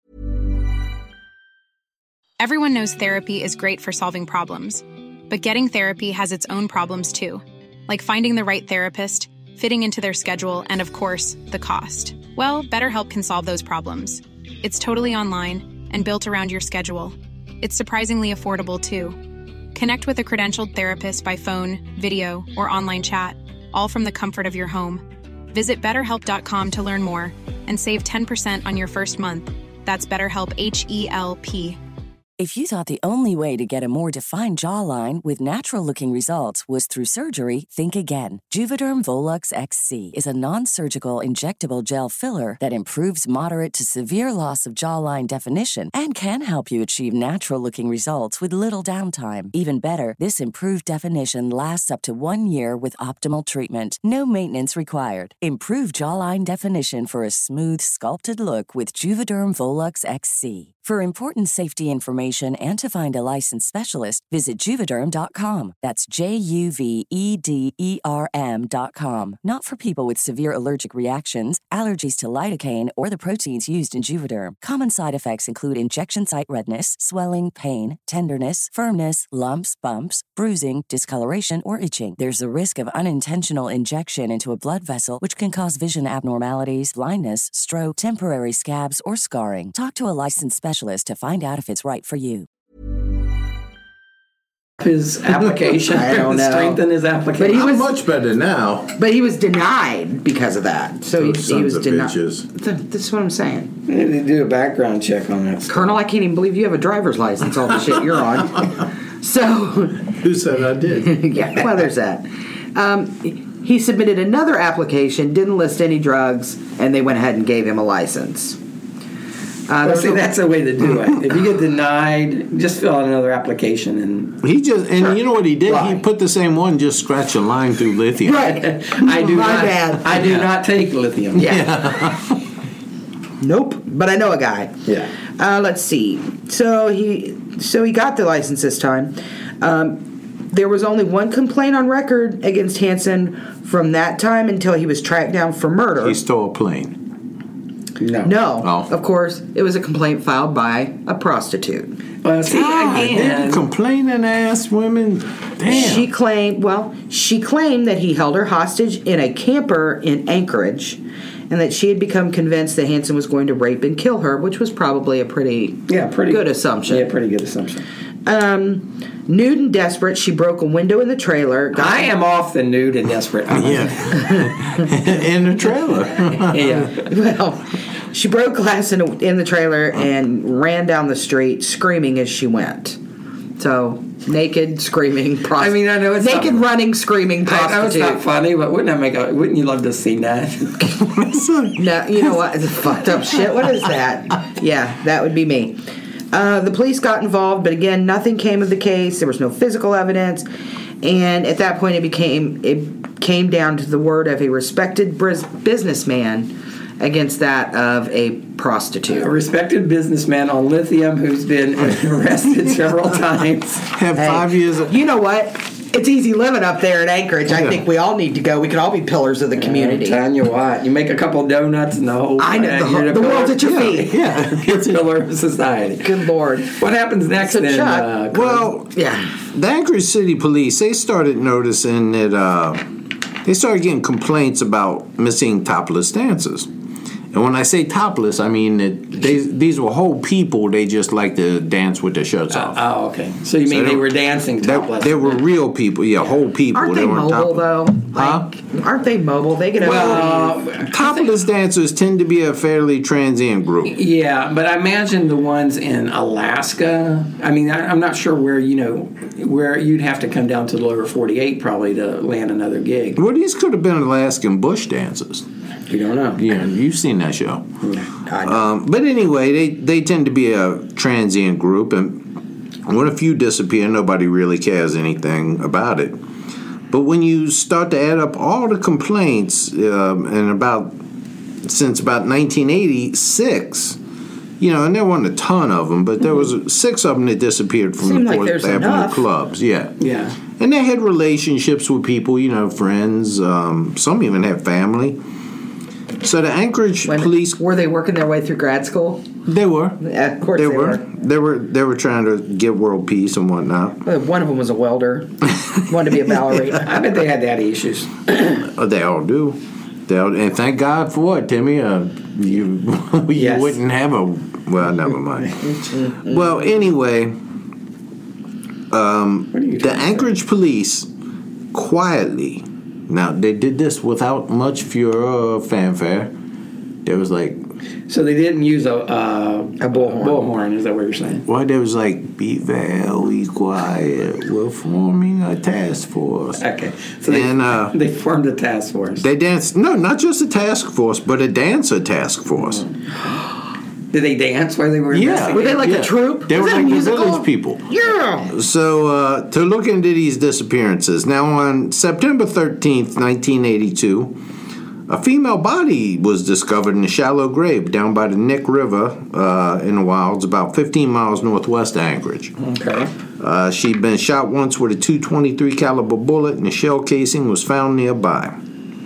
Everyone knows therapy is great for solving problems, but getting therapy has its own problems too, like finding the right therapist, fitting into their schedule, and of course, the cost. Well, BetterHelp can solve those problems. It's totally online and built around your schedule. It's surprisingly affordable too. Connect with a credentialed therapist by phone, video, or online chat, all from the comfort of your home. Visit better help dot com to learn more and save ten percent on your first month. That's BetterHelp, H E L P. If you thought the only way to get a more defined jawline with natural-looking results was through surgery, think again. Juvederm Volux X C is a non-surgical injectable gel filler that improves moderate to severe loss of jawline definition and can help you achieve natural-looking results with little downtime. Even better, this improved definition lasts up to one year with optimal treatment. No maintenance required. Improve jawline definition for a smooth, sculpted look with Juvederm Volux X C. For important safety information and to find a licensed specialist, visit Juvederm dot com. That's J U V E D E R M dot com. Not for people with severe allergic reactions, allergies to lidocaine, or the proteins used in Juvederm. Common side effects include injection site redness, swelling, pain, tenderness, firmness, lumps, bumps, bruising, discoloration, or itching. There's a risk of unintentional injection into a blood vessel, which can cause vision abnormalities, blindness, stroke, temporary scabs, or scarring. Talk to a licensed specialist to find out if it's right for you. His application, I don't know. strengthen his application. But he I'm was- much better now. But he was denied because of that. So Those he, he was sons of denied. bitches. Th- This is what I'm saying. They need to do a background check on that. Colonel, I can't even believe you have a driver's license, all the shit you're on. So, Who said I did? yeah, well, there's that. Um, he submitted another application, didn't list any drugs, and they went ahead and gave him a license. Uh, Well, there's see, a- that's the way to do it. If you get denied, just fill out another application and. He just and you know what he did? Lie. He put the same one, just scratch a line through lithium. Right. I do My not. bad. I do not take lithium. Yeah. Nope. But I know a guy. Yeah. Uh, let's see. So he so he got the license this time. Um, there was only one complaint on record against Hansen from that time until he was tracked down for murder. He stole a plane. No. No. Oh. Of course, it was a complaint filed by a prostitute. Well, see, God, again, they complaining ass women. Damn. She claimed, well, she claimed that he held her hostage in a camper in Anchorage, and that she had become convinced that Hansen was going to rape and kill her, which was probably a pretty, yeah, pretty good assumption. Yeah, pretty good assumption. Um, nude and desperate, she broke a window in the trailer. got- I am off the nude and desperate. Yeah. In the trailer. Yeah. Well, she broke glass in, a, in the trailer and ran down the street screaming as she went. So, naked, screaming, prostitute. I mean, I know it's naked, not, running, screaming I know it's prostitute. not funny, but wouldn't that make a? Wouldn't you love to see that? No, you know what? It's fucked up shit. What is that? Yeah, that would be me. Uh, the police got involved, but again, nothing came of the case. There was no physical evidence, and at that point, it became it came down to the word of a respected bris- businessman against that of a prostitute. A respected businessman on lithium who's been arrested several times. Have Hey, five years. Of, you know what? It's easy living up there in Anchorage. I Yeah. think we all need to go. We can all be pillars of the community. I'm telling you what, you make a couple donuts and the whole I know, the you're whole- a the pillar- world's at your feet. yeah. You're a pillar of society. Good Lord. What happens next So, then? Chuck, uh, Well, Yeah. the Anchorage City Police, they started noticing that uh, they started getting complaints about missing topless dancers. And when I say topless, I mean that they, these were whole people. They just like to dance with their shirts off. oh, okay. So you mean So they they- were dancing They, topless? they were real people, yeah, whole people. Aren't they weren't mobile, topless. though? Huh? Like, aren't they mobile? They get over Well, Topless dancers tend to be a fairly transient group. yeah, but I imagine the ones in Alaska. I mean, I, I'm not sure where you know where you'd have to come down to the lower forty-eight probably to land another gig. Well, these could have been Alaskan bush dancers. You don't know. Yeah, you've seen that show. I know. Um, but anyway, they, they tend to be a transient group, and when a few disappear, nobody really cares anything about it. But when you start to add up all the complaints, um, and about since about nineteen eighty-six, you know, and there weren't a ton of them, but there was six of them that disappeared from Seemed the like Fourth there's Avenue enough. clubs. Yeah, Yeah. and they had relationships with people, you know, friends. Um, some even had family. So the Anchorage When- police, were they working their way through grad school? they were. Yeah, of course They they, were. were. They were. They were trying to get world peace and whatnot. Uh, One of them was a welder. Wanted to be a ballerina. I bet they had daddy issues. Uh, They all do. They all, and thank God for it, Timmy. Uh, you you Yes. wouldn't have a. Well, never mind. Well, anyway, What are you the trying to say? Anchorage police quietly. Now they did this without much furor or fanfare. There was like, So they didn't use a uh, A bullhorn. Bullhorn, is that what you're saying? well, there was like, be very quiet. We're forming a task force. Okay. So they, And, uh, they formed a task force. They danced, no, not just a task force, but a dancer task force. Did they dance while they were Yeah. investigating? Were they like Yeah. a troupe? They Was were that like the musical? village people. Yeah. So, uh, to look into these disappearances, now on September thirteenth, nineteen eighty-two, a female body was discovered in a shallow grave down by the Nick River uh, in the wilds, about fifteen miles northwest of Anchorage. Okay. Uh, she'd been shot once with a two twenty-three caliber bullet, and a shell casing was found nearby.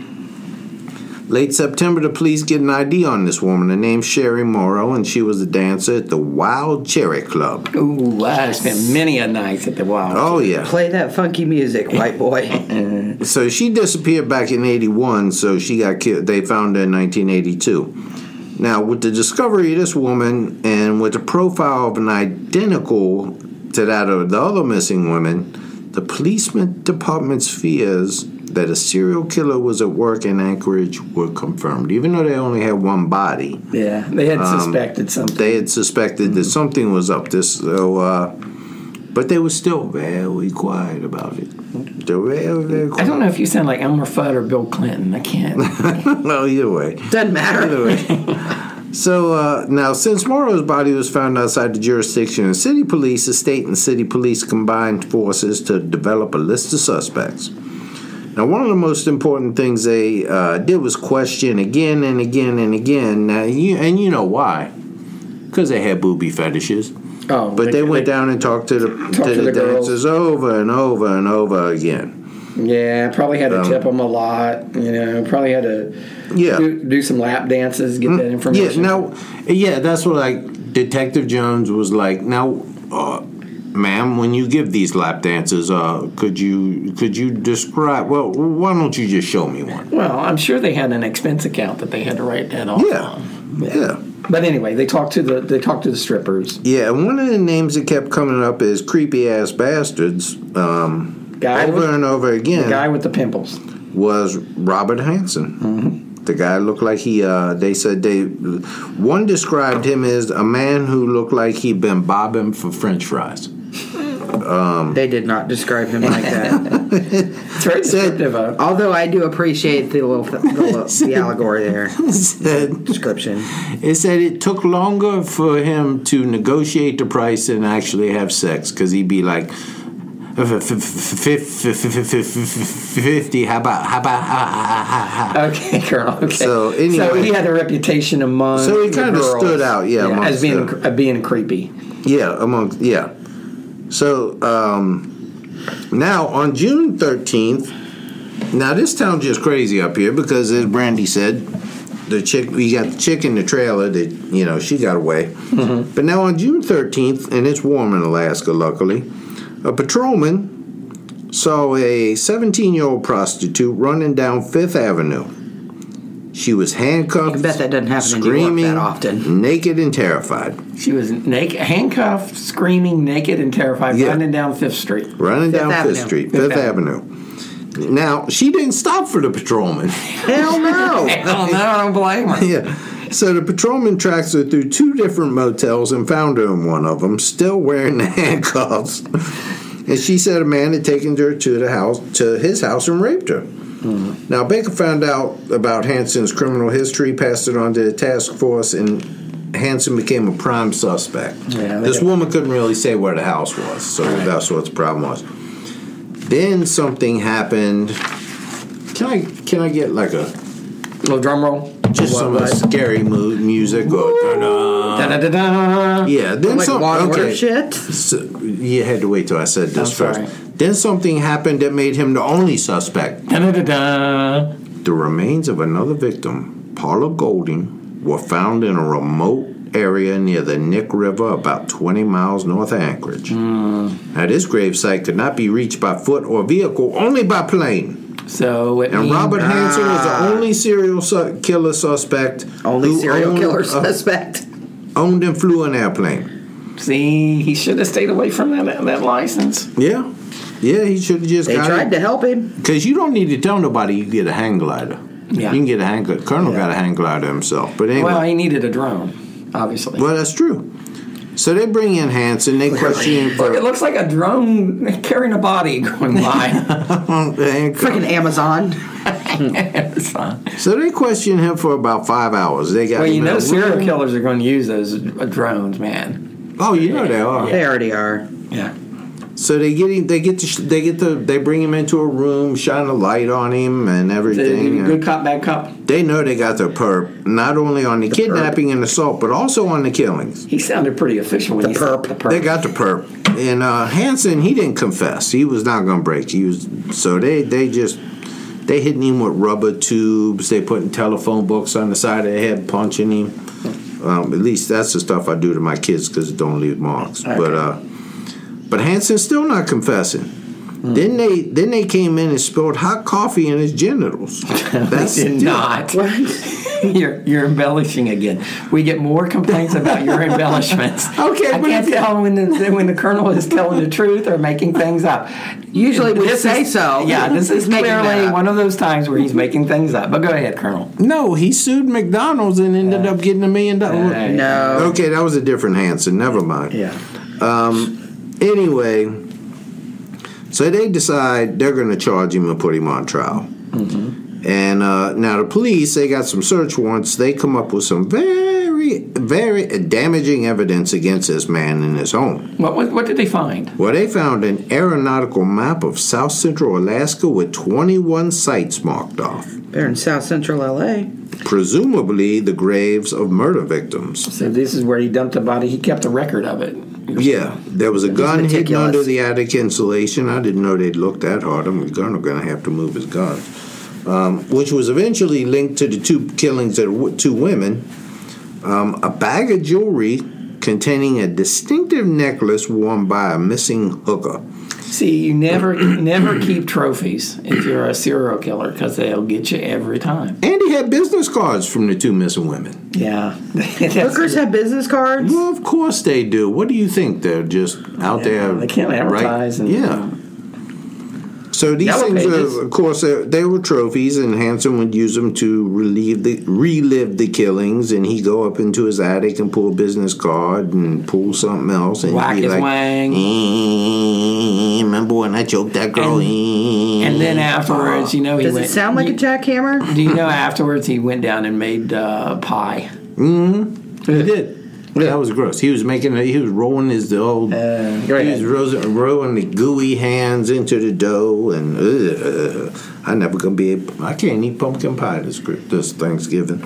Late September, the police get an I D on this woman. Her name's Sherry Morrow, and she was a dancer at the Wild Cherry Club. Ooh, I spent many a night at the Wild. Oh, yeah. Play that funky music, white boy. So she disappeared back in eighty-one, so she got killed. They found her in nineteen eighty-two. Now, with the discovery of this woman and with the profile of an identical to that of the other missing women, the police department's fears that a serial killer was at work in Anchorage were confirmed. Even though they only had one body, Yeah, they had suspected something. they had suspected that something was up. This, so, uh, but they were still very quiet about it. They were very, very quiet. I don't know if you sound like Elmer Fudd or Bill Clinton. I can't. Well, either way. Doesn't matter. Either way. So, uh, now, since Morrow's body was found outside the jurisdiction of city police, the state and city police combined forces to develop a list of suspects. Now, one of the most important things they uh, did was question again and again and again. Now, you, and you know why? Because they had booby fetishes. Oh, But they, went down and talked to the, to to the, the girls. dancers over and over and over again. Yeah, probably had to um, tip them a lot. You know, probably had to yeah. do, do some lap dances, get mm, that information. Yeah, now, yeah, that's what like Detective Jones was like. Now, uh, ma'am, when you give these lap dances, uh, could you could you describe? Well, why don't you just show me one? Well, I'm sure they had an expense account that they had to write that off. Yeah, on. yeah. yeah. But anyway, they talked to the they talked to the strippers. Yeah, and one of the names that kept coming up is creepy ass bastards. Um, guy over with, and over again. The guy with the pimples was Robert Hansen. Mm-hmm. The guy looked like he. Uh, they said they. One described him as a man who looked like he'd been bobbing for French fries. Um, they did not describe him like that. It's very descriptive. Said, although I do appreciate the little the, little, the allegory there. Said, description. It said it took longer for him to negotiate the price and actually have sex because he'd be like, fifty. How about? How about? Okay, Colonel. Okay. So anyway, so he had a reputation among. So he kind of stood out, yeah, yeah as being uh, being creepy. Yeah, among yeah. So um, now on June thirteenth, now this town's just crazy up here because as Brandy said, the chick we got the chick in the trailer that you know she got away. Mm-hmm. But now on June thirteenth, and it's warm in Alaska, luckily, a patrolman saw a seventeen-year-old prostitute running down Fifth Avenue. She was handcuffed. I bet that doesn't happen screaming, in New York that often. Naked and terrified. She was naked, handcuffed, screaming, naked and terrified, yeah. running down Fifth Street. Running Fifth down Avenue. Fifth Street, Fifth, Fifth Avenue. Avenue. Now, she didn't stop for the patrolman. Hell no. Hell no, I don't blame her. Yeah. So the patrolman tracks her through two different motels and found her in one of them, still wearing the handcuffs. And she said a man had taken her to the house, to his house, and raped her. Mm-hmm. Now, Baker found out about Hansen's criminal history, passed it on to the task force, and Hansen became a prime suspect. Yeah, this woman couldn't really say where the house was, so right. that's what the problem was. Then something happened. Can I can I get like a little drum roll? Just what, some what? scary mood music or da da da da. Yeah, then like some okay. shit. So, you had to wait till I said this I'm first. Sorry. Then something happened that made him the only suspect. Da da da da. The remains of another victim, Paula Golding, were found in a remote area near the Nick River, about twenty miles north of Anchorage. Mm. Now, this gravesite could not be reached by foot or vehicle, only by plane. So it and means, Robert uh, Hansen was the only serial su- killer suspect. Only serial owned, killer uh, suspect. Owned and flew an airplane. See, he should have stayed away from that that license. Yeah. Yeah, he should have just They got tried it. to help him. Because you don't need to tell nobody you get a hang glider. Yeah. You can get a hang glider. Colonel yeah. got a hang glider himself. But anyway. Well, he needed a drone, obviously. Well, that's true. So they bring in Hansen. They question him for... Look, it looks like a drone carrying a body going by. Freaking Amazon. Amazon. So they question him for about five hours. They got well, you him know serial room. killers are going to use those uh, drones, man. Oh, you know they are. They already are. Yeah. So they get him. They get to. They get to. They bring him into a room, shine a light on him, and everything. Good cop, bad cop. They know they got the perp, not only on the, the kidnapping perp. and assault, but also on the killings. He sounded pretty official when the he perp. said the perp. They got the perp, and uh, Hansen he didn't confess. He was not going to break. He was so they they just they hitting him with rubber tubes. They putting telephone books on the side of the head, punching him. Um, at least that's the stuff I do to my kids because it don't leave marks. Okay. But. Uh, But Hansen's still not confessing. Mm. Then they then they came in and spilled hot coffee in his genitals. That's did not. you're you're embellishing again. We get more complaints about your embellishments. Okay, I but can't tell when the when the colonel is telling the truth or making things up. Usually we this say is, so. Yeah, this is clearly one of those times where he's making things up. But go ahead, Colonel. No, he sued McDonald's and ended uh, up getting a million dollars. Uh, no. Okay, that was a different Hansen. Never mind. Yeah. Um. Anyway, so they decide they're going to charge him and put him on trial. Mm-hmm. And uh, now the police, they got some search warrants. They come up with some very, very damaging evidence against this man in his home. What, what, what did they find? Well, they found an aeronautical map of South Central Alaska with twenty-one sites marked off. They're in South Central L A. Presumably the graves of murder victims. So this is where he dumped the body. He kept a record of it. Yeah, there was a gun hidden under the attic insulation. I didn't know they'd look that hard. I'm going to have to move his gun. Um, which was eventually linked to the two killings of two women. Um, a bag of jewelry containing a distinctive necklace worn by a missing hooker. See, you never never keep trophies if you're a serial killer because they'll get you every time. And he had business cards from the two missing women. Yeah. Hookers have business cards? Well, of course they do. What do you think? They're just out yeah, there. They can't advertise. Right? And, yeah. So these Yellow things, pages. are, of course, they, they were trophies, and Hansen would use them to relieve the, relive the killings, and he'd go up into his attic and pull a business card and pull something else. And Whack he'd be his like, wang. "Eh, remember when I choked that girl? And, eh." and then afterwards, you know, he Does went... it sound like you, a jackhammer? Do you know afterwards he went down and made uh, pie? Mm-hmm. He did. That was gross. He was making. He was rolling his old. Uh, he was rolling, rolling the gooey hands into the dough, and uh, I'm never gonna be. Able, I can't eat pumpkin pie this this Thanksgiving.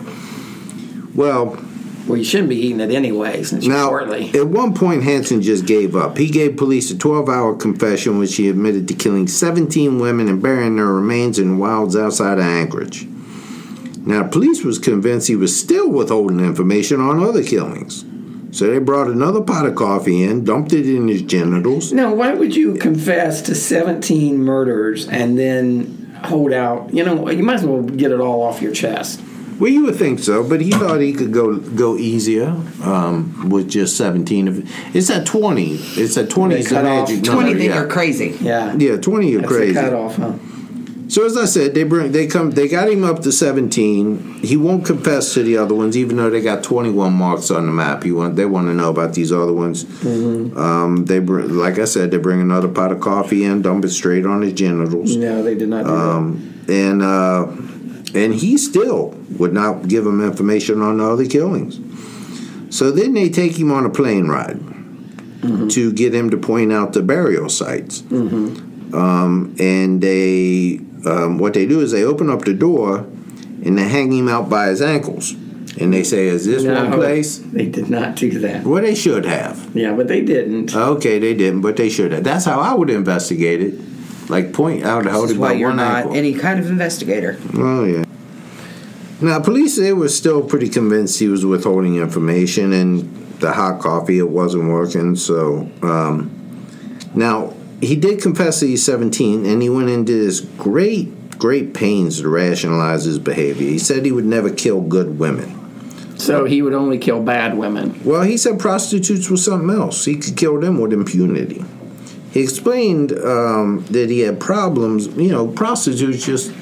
Well, well, you shouldn't be eating it anyway, since you're now portly. at one point, Hansen just gave up. He gave police a twelve-hour confession, which he admitted to killing seventeen women and burying their remains in wilds outside of Anchorage. Now, police was convinced he was still withholding information on other killings. So they brought another pot of coffee in, dumped it in his genitals. No, why would you confess to seventeen murders and then hold out? You know, you might as well get it all off your chest. Well, you would think so, but he thought he could go go easier um, with just seventeen. It's at twenty. It's at twenty. It's the magic number. twenty, then yeah. you're crazy. Yeah. Yeah, twenty, you're That's crazy. the cutoff, huh? So as I said, they bring they come they got him up to seventeen. He won't confess to the other ones, even though they got twenty-one marks on the map. He want they want to know about these other ones. Mm-hmm. Um, they bring, like I said, they bring another pot of coffee in, dump it straight on his genitals. No, they did not do um, that. And uh, and he still would not give them information on the other killings. So then they take him on a plane ride mm-hmm. to get him to point out the burial sites. Mm-hmm. Um, and they. Um, what they do is they open up the door and they hang him out by his ankles. And they say, is this no, one place? They did not do that. Well, they should have. Yeah, but they didn't. Okay, they didn't, but they should have. That's how I would investigate it. Like, point out how to Why by you're one not ankle. any kind of investigator. Oh, yeah. Now, police, they were still pretty convinced he was withholding information, and the hot coffee, it wasn't working. So, um, now... he did confess that he's seventeen, and he went into this great, great pains to rationalize his behavior. He said he would never kill good women. So he would only kill bad women. Well, he said prostitutes was something else. He could kill them with impunity. He explained um, that he had problems. You know, prostitutes just,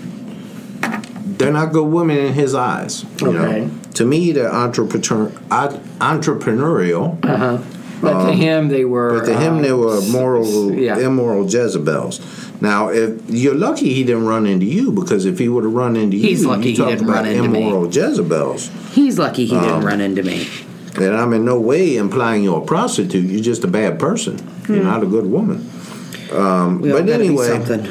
they're not good women in his eyes. You Okay. know? To me, they're entrepreneur, entrepreneurial. Uh-huh. But um, to him, they were... But to him, uh, they were moral, yeah. immoral Jezebels. Now, if you're lucky he didn't run into you, because if he would have run into He's you, lucky you he talk didn't about run into immoral me. Jezebels. He's lucky he Um, didn't run into me. And I'm in no way implying you're a prostitute. You're just a bad person. Hmm. You're not a good woman. Um, We all but gotta be anyway, something.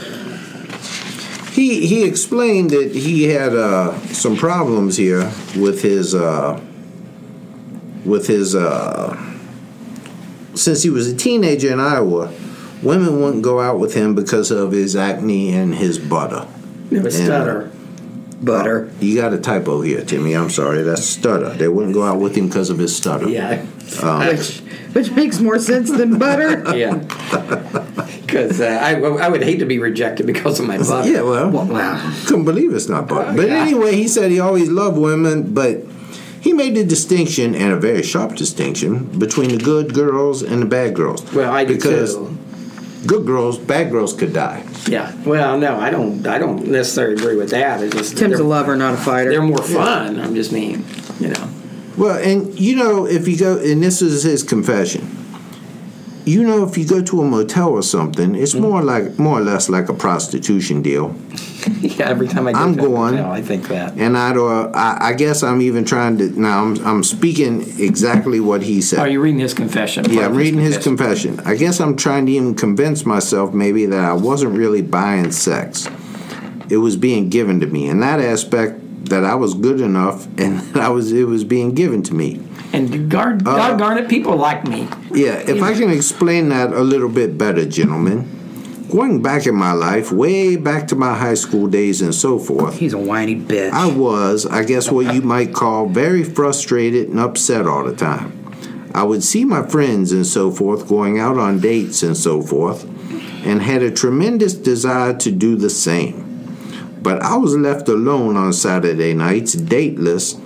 he he explained that he had uh, some problems here with his uh, with his. Uh, since he was a teenager in Iowa, women wouldn't go out with him because of his acne and his butter. It was And, stutter. Butter. You got a typo here, Timmy. I'm sorry. That's stutter. They wouldn't go out with him because of his stutter. Yeah. Um, Which, which makes more sense than butter. Yeah. Because uh, I, I would hate to be rejected because of my butter. Yeah, well, Wow. couldn't believe it's not butter. But Yeah. anyway, he said he always loved women, but he made the distinction, and a very sharp distinction, between the good girls and the bad girls. Well, I do because too. good girls, bad girls could die. Yeah. Well, no, I don't. I don't necessarily agree with that. It's just Tim's they're- a lover, not a fighter. They're more fun. I'm just mean, you know. Well, and you know, if you go, and this is his confession. You know, if you go to a motel or something, it's Mm-hmm. more like, more or less like a prostitution deal. Yeah. Every time I go I'm to a going, motel, I think that. And I'd, uh, I, I guess I'm even trying to. Now I'm, I'm speaking exactly what he said. Are you reading his confession? Yeah, Part I'm of reading his confession. I guess I'm trying to even convince myself maybe that I wasn't really buying sex. It was being given to me. In that aspect, that I was good enough and that I was it was being given to me. And guard, uh, doggone it, people like me. Yeah, if I can explain that a little bit better, gentlemen. Going back in my life, way back to my high school days and so forth. He's a whiny bitch. I was, I guess what you might call, very frustrated and upset all the time. I would see my friends and so forth going out on dates and so forth, and had a tremendous desire to do the same. But I was left alone on Saturday nights, dateless,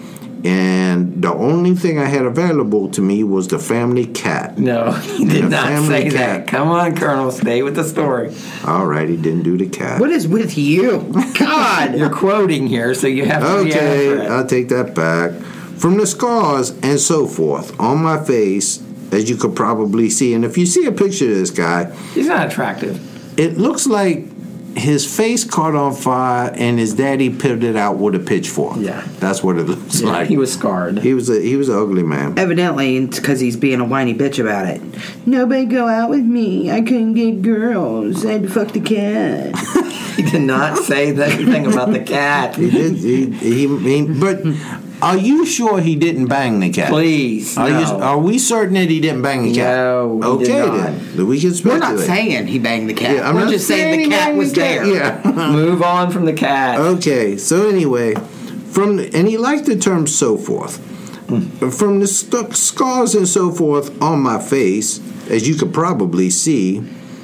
and the only thing I had available to me was the family cat. No, he did not say cat. that. Come on, Colonel, stay with the story. All right, he didn't do the cat. What is with you? God! You're quoting here, so you have to okay, be accurate. Okay, I'll take that back. From the scars and so forth on my face, as you could probably see, and if you see a picture of this guy... He's not attractive. It looks like his face caught on fire and his daddy put it out with a pitchfork. Yeah. That's what it looks yeah, like. He was scarred. He was a he was an ugly man. Evidently, it's because he's being a whiny bitch about it. Nobody go out with me. I couldn't get girls. I had to fuck the cat. He did not say that thing about the cat. He did. He, he, he but are you sure he didn't bang the cat? Please, are, no. you, are we certain that he didn't bang the cat? No, he okay, did not. then. We can speculate. We're not saying he banged the cat. Yeah, I'm We're not just saying, saying the cat was there. Yeah. Move on from the cat. Okay, so anyway, from the, and he liked the term so forth. Mm. From the st- scars and so forth on my face, as you could probably see,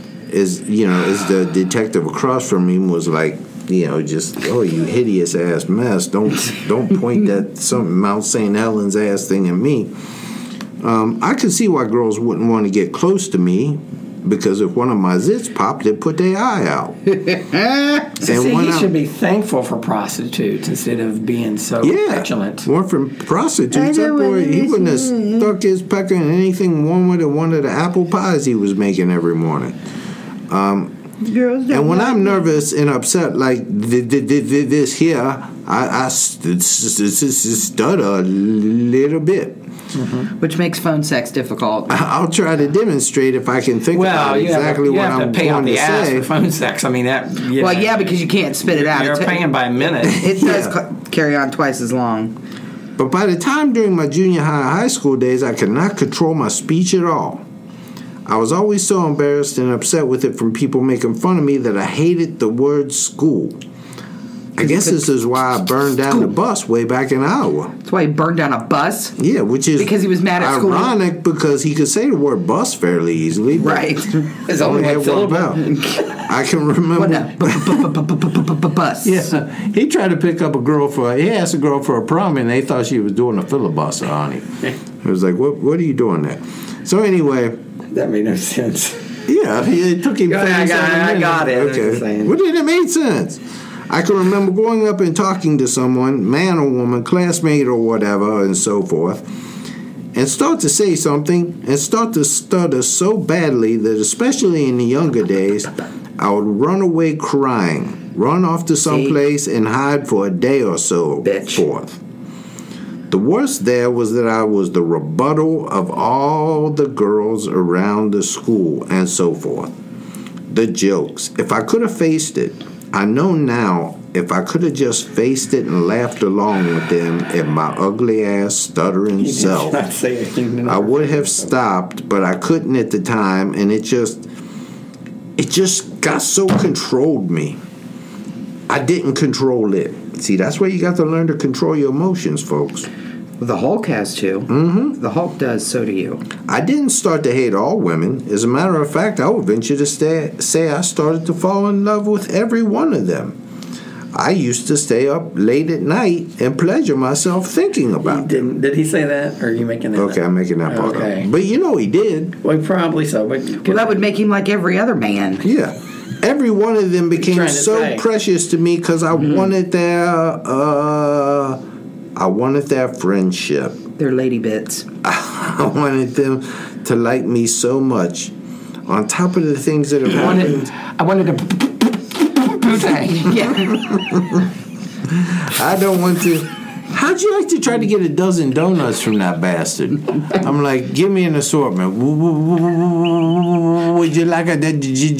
is you know, as the detective across from him was like, you know, just, oh, you hideous ass mess. Don't don't point that some Mount Saint Helens ass thing at me. Um, I could see why girls wouldn't want to get close to me, because if one of my zits popped, they'd put their eye out. and so see, he I, should be thankful for prostitutes instead of being so yeah, petulant. One from prostitutes, that boy, he wouldn't have stuck his pecker in anything warmer than one of the apple pies he was making every morning. Um, Girls and when like I'm nervous and upset like th- th- th- th- this here, I, I st- st- st- stutter a little bit. Mm-hmm. Which makes phone sex difficult. I'll try to demonstrate if I can think well, about you exactly have to, you what have I'm to pay going out the to ass say. For phone sex. I mean that. You well, know, yeah, because you can't spit it out. You're it's paying by a minute. It does yeah. ca- carry on twice as long. But by the time during my junior high high school days, I could not control my speech at all. I was always so embarrassed and upset with it from people making fun of me that I hated the word school. I guess this is why I burned down school. the bus way back in Iowa. That's why he burned down a bus? Yeah, which is because he was mad at school. Ironic school. Because he could say the word bus fairly easily. Right. It's only one syllable. I can remember. Bus. Yeah, he tried to pick up a girl for. He asked a girl for a prom, and they thought she was doing a filibuster on him. It was like, what? What are you doing there? So anyway. That made no sense. Yeah, it took him. I got, I got it. Okay. What did it make sense? I can remember going up and talking to someone, man or woman, classmate or whatever, and so forth, and start to say something and start to stutter so badly that, especially in the younger days, I would run away crying, run off to some place and hide for a day or so Bitch. forth. The worst there was that I was the rebuttal of all the girls around the school and so forth. The jokes. If I could have faced it, I know now if I could have just faced it and laughed along with them and my ugly ass stuttering self, I would have stopped, but I couldn't at the time, and it just it just got so controlled me. I didn't control it. See, that's where you got to learn to control your emotions, folks. The Hulk has to. Mm-hmm. The Hulk does, so do you. I didn't start to hate all women. As a matter of fact, I would venture to stay, say I started to fall in love with every one of them. I used to stay up late at night and pleasure myself thinking about he didn't, them. Did he say that, or are you making that Okay, up? I'm making that part okay. up. But you know he did. Well, probably so. But well, that would make him like every other man. Yeah. Every one of them became so say? precious to me because I mm-hmm. wanted their, uh, I wanted their friendship. Their lady bits. I wanted them to like me so much. On top of the things that have happened. I wanted to. Yeah. I don't want to. how'd you like to try to get a dozen donuts from that bastard? I'm like, give me an assortment. Would you like a... I'm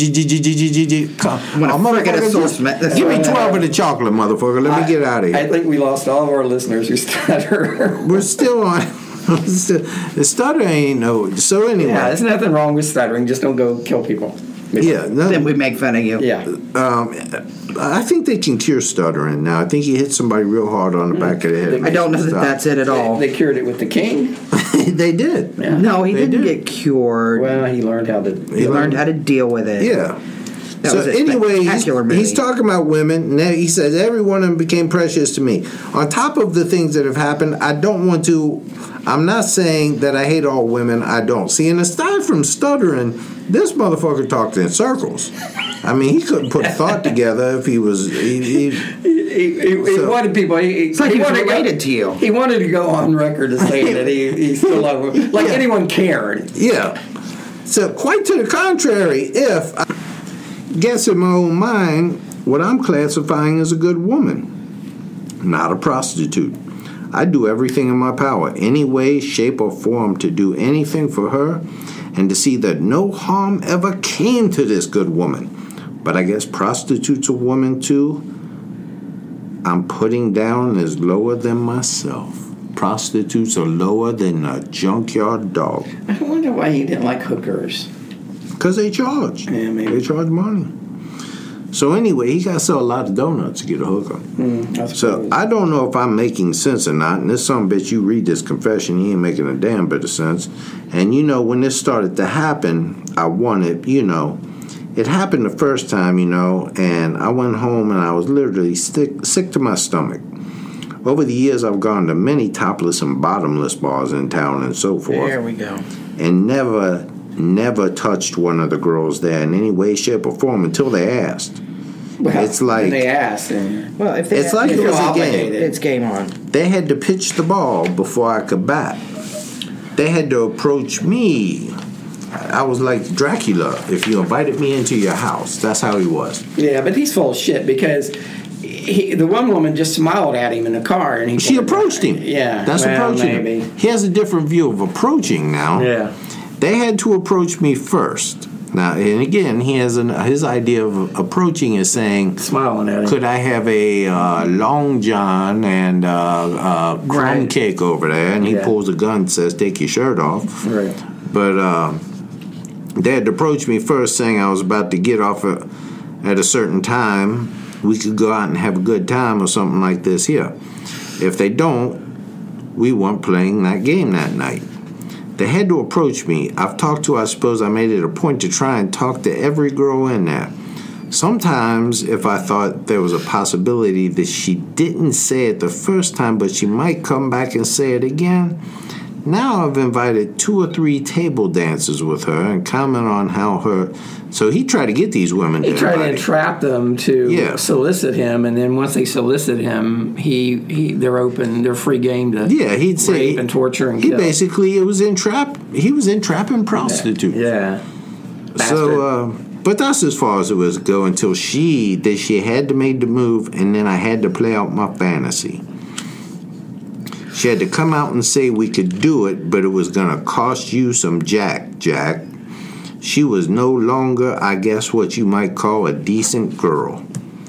gonna forget assortment. Give me twelve of the chocolate, motherfucker. Let me get out of here. I think we lost all of our listeners who stutter. We're still on... The stutter ain't no... So anyway... Yeah, there's nothing wrong with stuttering. Just don't go kill people. Yeah. No, then we make fun of you. Yeah. Um, I think they can cure stuttering now. I think he hit somebody real hard on the back of the head. I don't know that that's it at all. They, they cured it with the king. They did. Yeah. No, he They didn't did. get cured. Well, he learned how to... he learned how to deal with it. Yeah. That so was a anyway, he's, spectacular movie. he's talking about women. Now he says every one of them became precious to me. On top of the things that have happened, I don't want to. I'm not saying that I hate all women. I don't. See, and aside from stuttering, this motherfucker talked in circles. I mean, he couldn't put a thought together if he was. He, he, He, he, he So- wanted people. He, It's like he he was wanted related go, to you. He wanted to go on record as saying that he, he still loved him. Like Yeah. anyone cared. yeah. So quite to the contrary, if I guess in my own mind, what I'm classifying as a good woman, not a prostitute. I do everything in my power, any way, shape, or form to do anything for her and to see that no harm ever came to this good woman. But I guess prostitutes are women too. I'm putting down as lower than myself. Prostitutes are lower than a junkyard dog. I wonder why he didn't like hookers. Because they charge. Yeah, maybe. They charge money. So anyway, he got to sell a lot of donuts to get a hooker. Mm, I So suppose. I don't know if I'm making sense or not. And this some bitch, you read this confession, he ain't making a damn bit of sense. And you know, when this started to happen, I wanted, you know, it happened the first time, you know, and I went home and I was literally sick, sick to my stomach. Over the years, I've gone to many topless and bottomless bars in town and so forth. There we go. And never, never touched one of the girls there in any way, shape, or form until they asked. Well, it's like- when they asked. And Well, if they It's like you it was feel a game. obligated. it's game on. They had to pitch the ball before I could bat. They had to approach me. I was like Dracula. If you invited me into your house, that's how he was. Yeah, but he's full of shit because he, the one woman just smiled at him in the car, and he She approached him. Yeah, That's well, approaching maybe. him. He has a different view of approaching now. Yeah. They had to approach me first. Now, and again, he has an, his idea of approaching is saying, Smiling at him. could I have a uh, Long John and uh, uh, crumb Right. cake over there? And he Yeah. pulls a gun and says, take your shirt off. Right. But uh, they had to approach me first saying I was about to get off a, at a certain time. We could go out and have a good time or something like this here. If they don't, we weren't playing that game that night. They had to approach me. I've talked to, I suppose I made it a point to try and talk to every girl in there. Sometimes, if I thought there was a possibility that she didn't say it the first time, but she might come back and say it again, now I've invited two or three table dances with her and comment on how her... So he tried to get these women He to tried to invite him. entrap them to Yeah. solicit him, and then once they solicit him, he, he they're open, they're free game to Yeah, he'd say... rape and torture and He kill. basically, it was entrap. He was entrapping prostitutes. Yeah. So, uh, but that's as far as it was go until she that she had to make the move, and then I had to play out my fantasy. She had to come out and say we could do it, but it was gonna cost you some jack, Jack. She was no longer, I guess, what you might call a decent girl.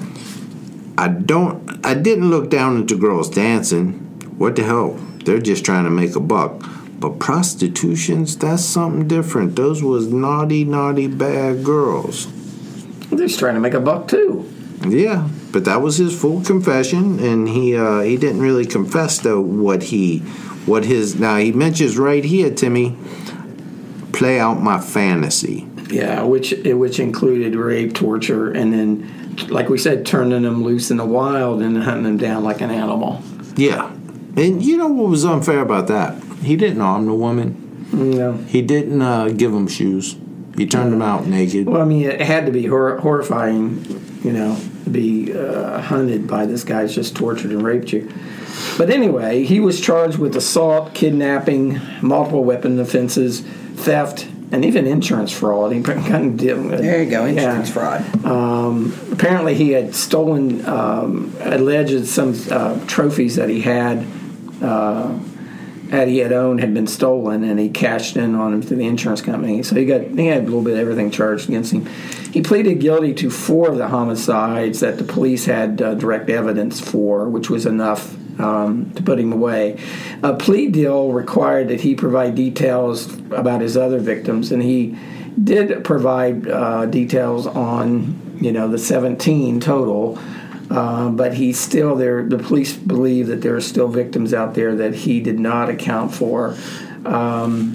I don't, I didn't look down into girls dancing. What the hell? They're just trying to make a buck. But prostitutions, that's something different. Those was naughty, naughty, bad girls. They're just trying to make a buck too. Yeah, but that was his full confession, and he uh, he didn't really confess though what he, what his. Now he mentions right here, Timmy, play out my fantasy. Yeah, which which included rape, torture, and then, like we said, turning them loose in the wild and hunting them down like an animal. Yeah, and you know what was unfair about that? He didn't arm the woman. No. He didn't uh, give them shoes. He turned them out naked. Well, I mean, it had to be hor- horrifying, you know, to be uh, hunted by this guy who's just tortured and raped you. But anyway, he was charged with assault, kidnapping, multiple weapon offenses, theft, and even insurance fraud. He kind of did. There you go, insurance yeah. fraud. Um, apparently, he had stolen, um, alleged some uh, trophies that he had. Uh, that he had owned had been stolen, and he cashed in on them through the insurance company. So he got he had a little bit of everything charged against him. He pleaded guilty to four of the homicides that the police had uh, direct evidence for, which was enough um, to put him away. A plea deal required that he provide details about his other victims, and he did provide uh, details on, you know, the seventeen total. Uh, but he still there. The police believe that there are still victims out there that he did not account for. Um,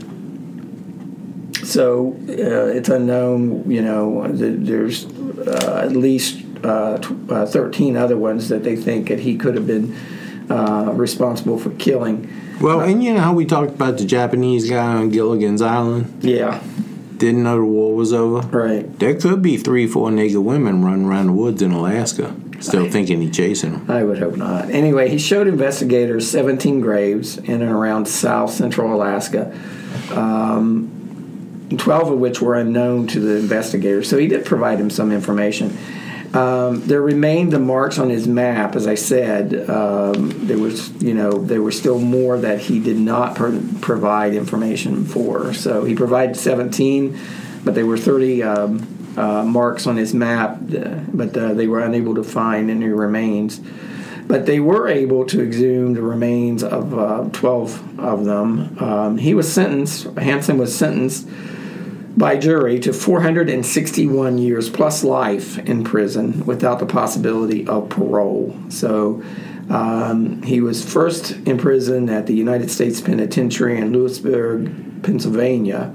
so uh, it's unknown. You know, there's uh, at least uh, t- uh, thirteen other ones that they think that he could have been uh, responsible for killing. Well, uh, and you know how we talked about the Japanese guy on Gilligan's Island? Yeah. Didn't know the war was over? Right. There could be three, four naked women running around the woods in Alaska. Still thinking he's chasing them. I would hope not. Anyway, he showed investigators seventeen graves in and around south central Alaska, um, twelve of which were unknown to the investigators. So he did provide him some information. Um, there remained the marks on his map, as I said. Um, there was, you know, there were still more that he did not pro- provide information for. So he provided seventeen, but there were thirty. Um, Uh, marks on his map, uh, but uh, they were unable to find any remains. But they were able to exhume the remains of uh, twelve of them. Um, he was sentenced, Hansen was sentenced by jury to four hundred sixty-one years plus life in prison without the possibility of parole. So um, he was first imprisoned at the United States Penitentiary in Lewisburg, Pennsylvania.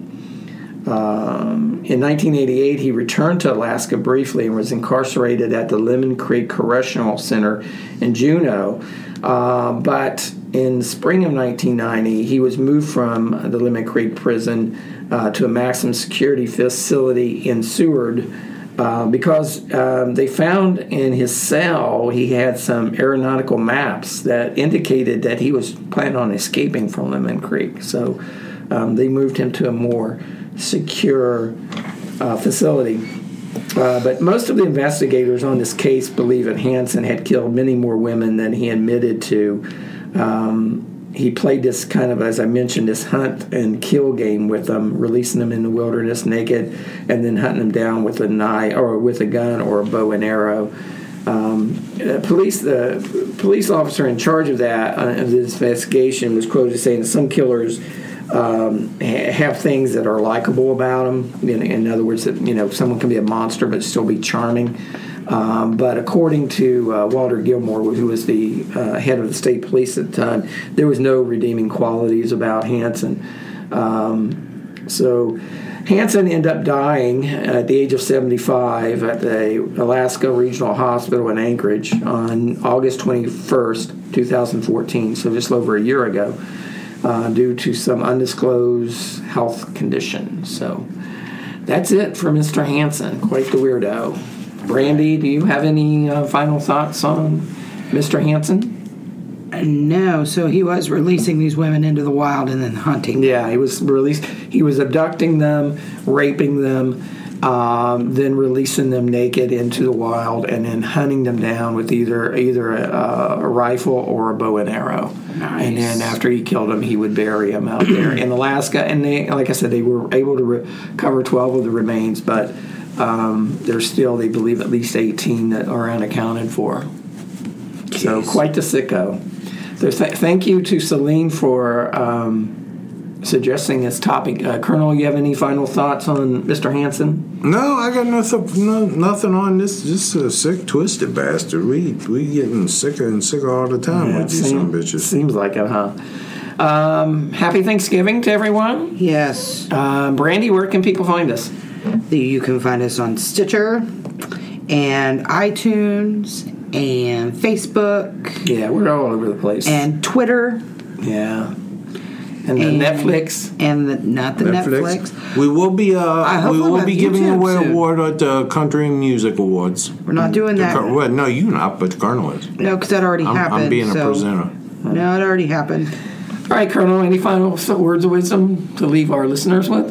Um, in nineteen eighty-eight, he returned to Alaska briefly and was incarcerated at the Lemon Creek Correctional Center in Juneau. Uh, but in spring of nineteen ninety, he was moved from the Lemon Creek prison uh, to a maximum security facility in Seward uh, because um, they found in his cell he had some aeronautical maps that indicated that he was planning on escaping from Lemon Creek. So um, they moved him to a more secure uh, facility. Uh, but most of the investigators on this case believe that Hansen had killed many more women than he admitted to. Um, he played this kind of, as I mentioned, this hunt and kill game with them, releasing them in the wilderness naked and then hunting them down with a knife or with a gun or a bow and arrow. Um, uh, police, the police officer in charge of that, uh, of this investigation, was quoted as saying that some killers Um, ha- have things that are likable about them. In, in other words, that, you know, someone can be a monster but still be charming. Um, but according to uh, Walter Gilmore, who was the uh, head of the state police at the time, there was no redeeming qualities about Hansen. Um, so Hansen ended up dying at the age of seventy-five at the Alaska Regional Hospital in Anchorage on August twenty-first, twenty fourteen, so just over a year ago. Uh, due to some undisclosed health condition. So that's it for Mister Hansen. Quite the weirdo. Brandy, do you have any uh, final thoughts on Mister Hansen? No, so he was releasing these women into the wild and then hunting. Yeah, he was released. He was abducting them, raping them, um, then releasing them naked into the wild, and then hunting them down with either either a, a rifle or a bow and arrow. Nice. And then after he killed them, he would bury them out there in Alaska. And they, like I said, they were able to recover twelve of the remains, but um, there's still, they believe, at least eighteen that are unaccounted for. Jeez. So quite the sicko. So th- thank you to Celine for um, suggesting this topic. Uh, Colonel, you have any final thoughts on Mister Hansen? No, I got nothing. No, nothing on this. Just a sick, twisted bastard. We we getting sicker and sicker all the time Yeah, with these seem, some bitches. Seems like it, huh? Um, happy Thanksgiving to everyone. Yes. Uh, Brandy, where can people find us? You can find us on Stitcher and iTunes and Facebook. Yeah, we're all over the place. And Twitter. Yeah. And the and, Netflix. And the, not the Netflix. Netflix. We will be uh, we will be giving YouTube away soon. award at the Country Music Awards. We're not doing the, that. Well, no, you not, but the Colonel is. No, because that already I'm, happened. I'm being so. a presenter. No, it already happened. All right, Colonel, any final words of wisdom to leave our listeners with?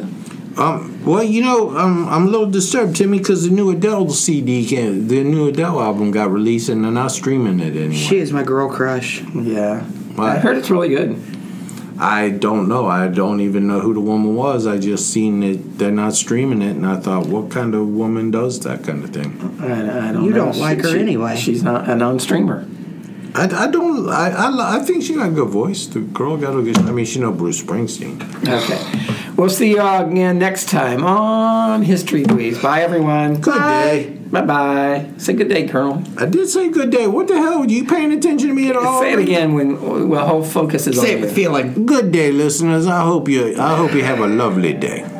Um, well, you know, um, I'm a little disturbed, Timmy, because the new Adele C D, came, the new Adele album got released, and they're not streaming it anymore. She is my girl crush. Yeah. What? I heard it's really good. I don't know. I don't even know who the woman was. I just seen it. They're not streaming it, and I thought, what kind of woman does that kind of thing? I, I don't You know. don't like her anyway. She's not a known streamer. I, I don't. I, I I think she got a good voice. The girl got a good. I mean, she know Bruce Springsteen. Okay. We'll see you all again next time on History Dweebs. Bye, everyone. Good Bye. day. Bye-bye. Say good day, Colonel. I did say good day. What the hell? Were you paying attention to me at all? Say it again when well, whole focus is on Say it you. with feeling. Good day, listeners. I hope you. I hope you have a lovely day.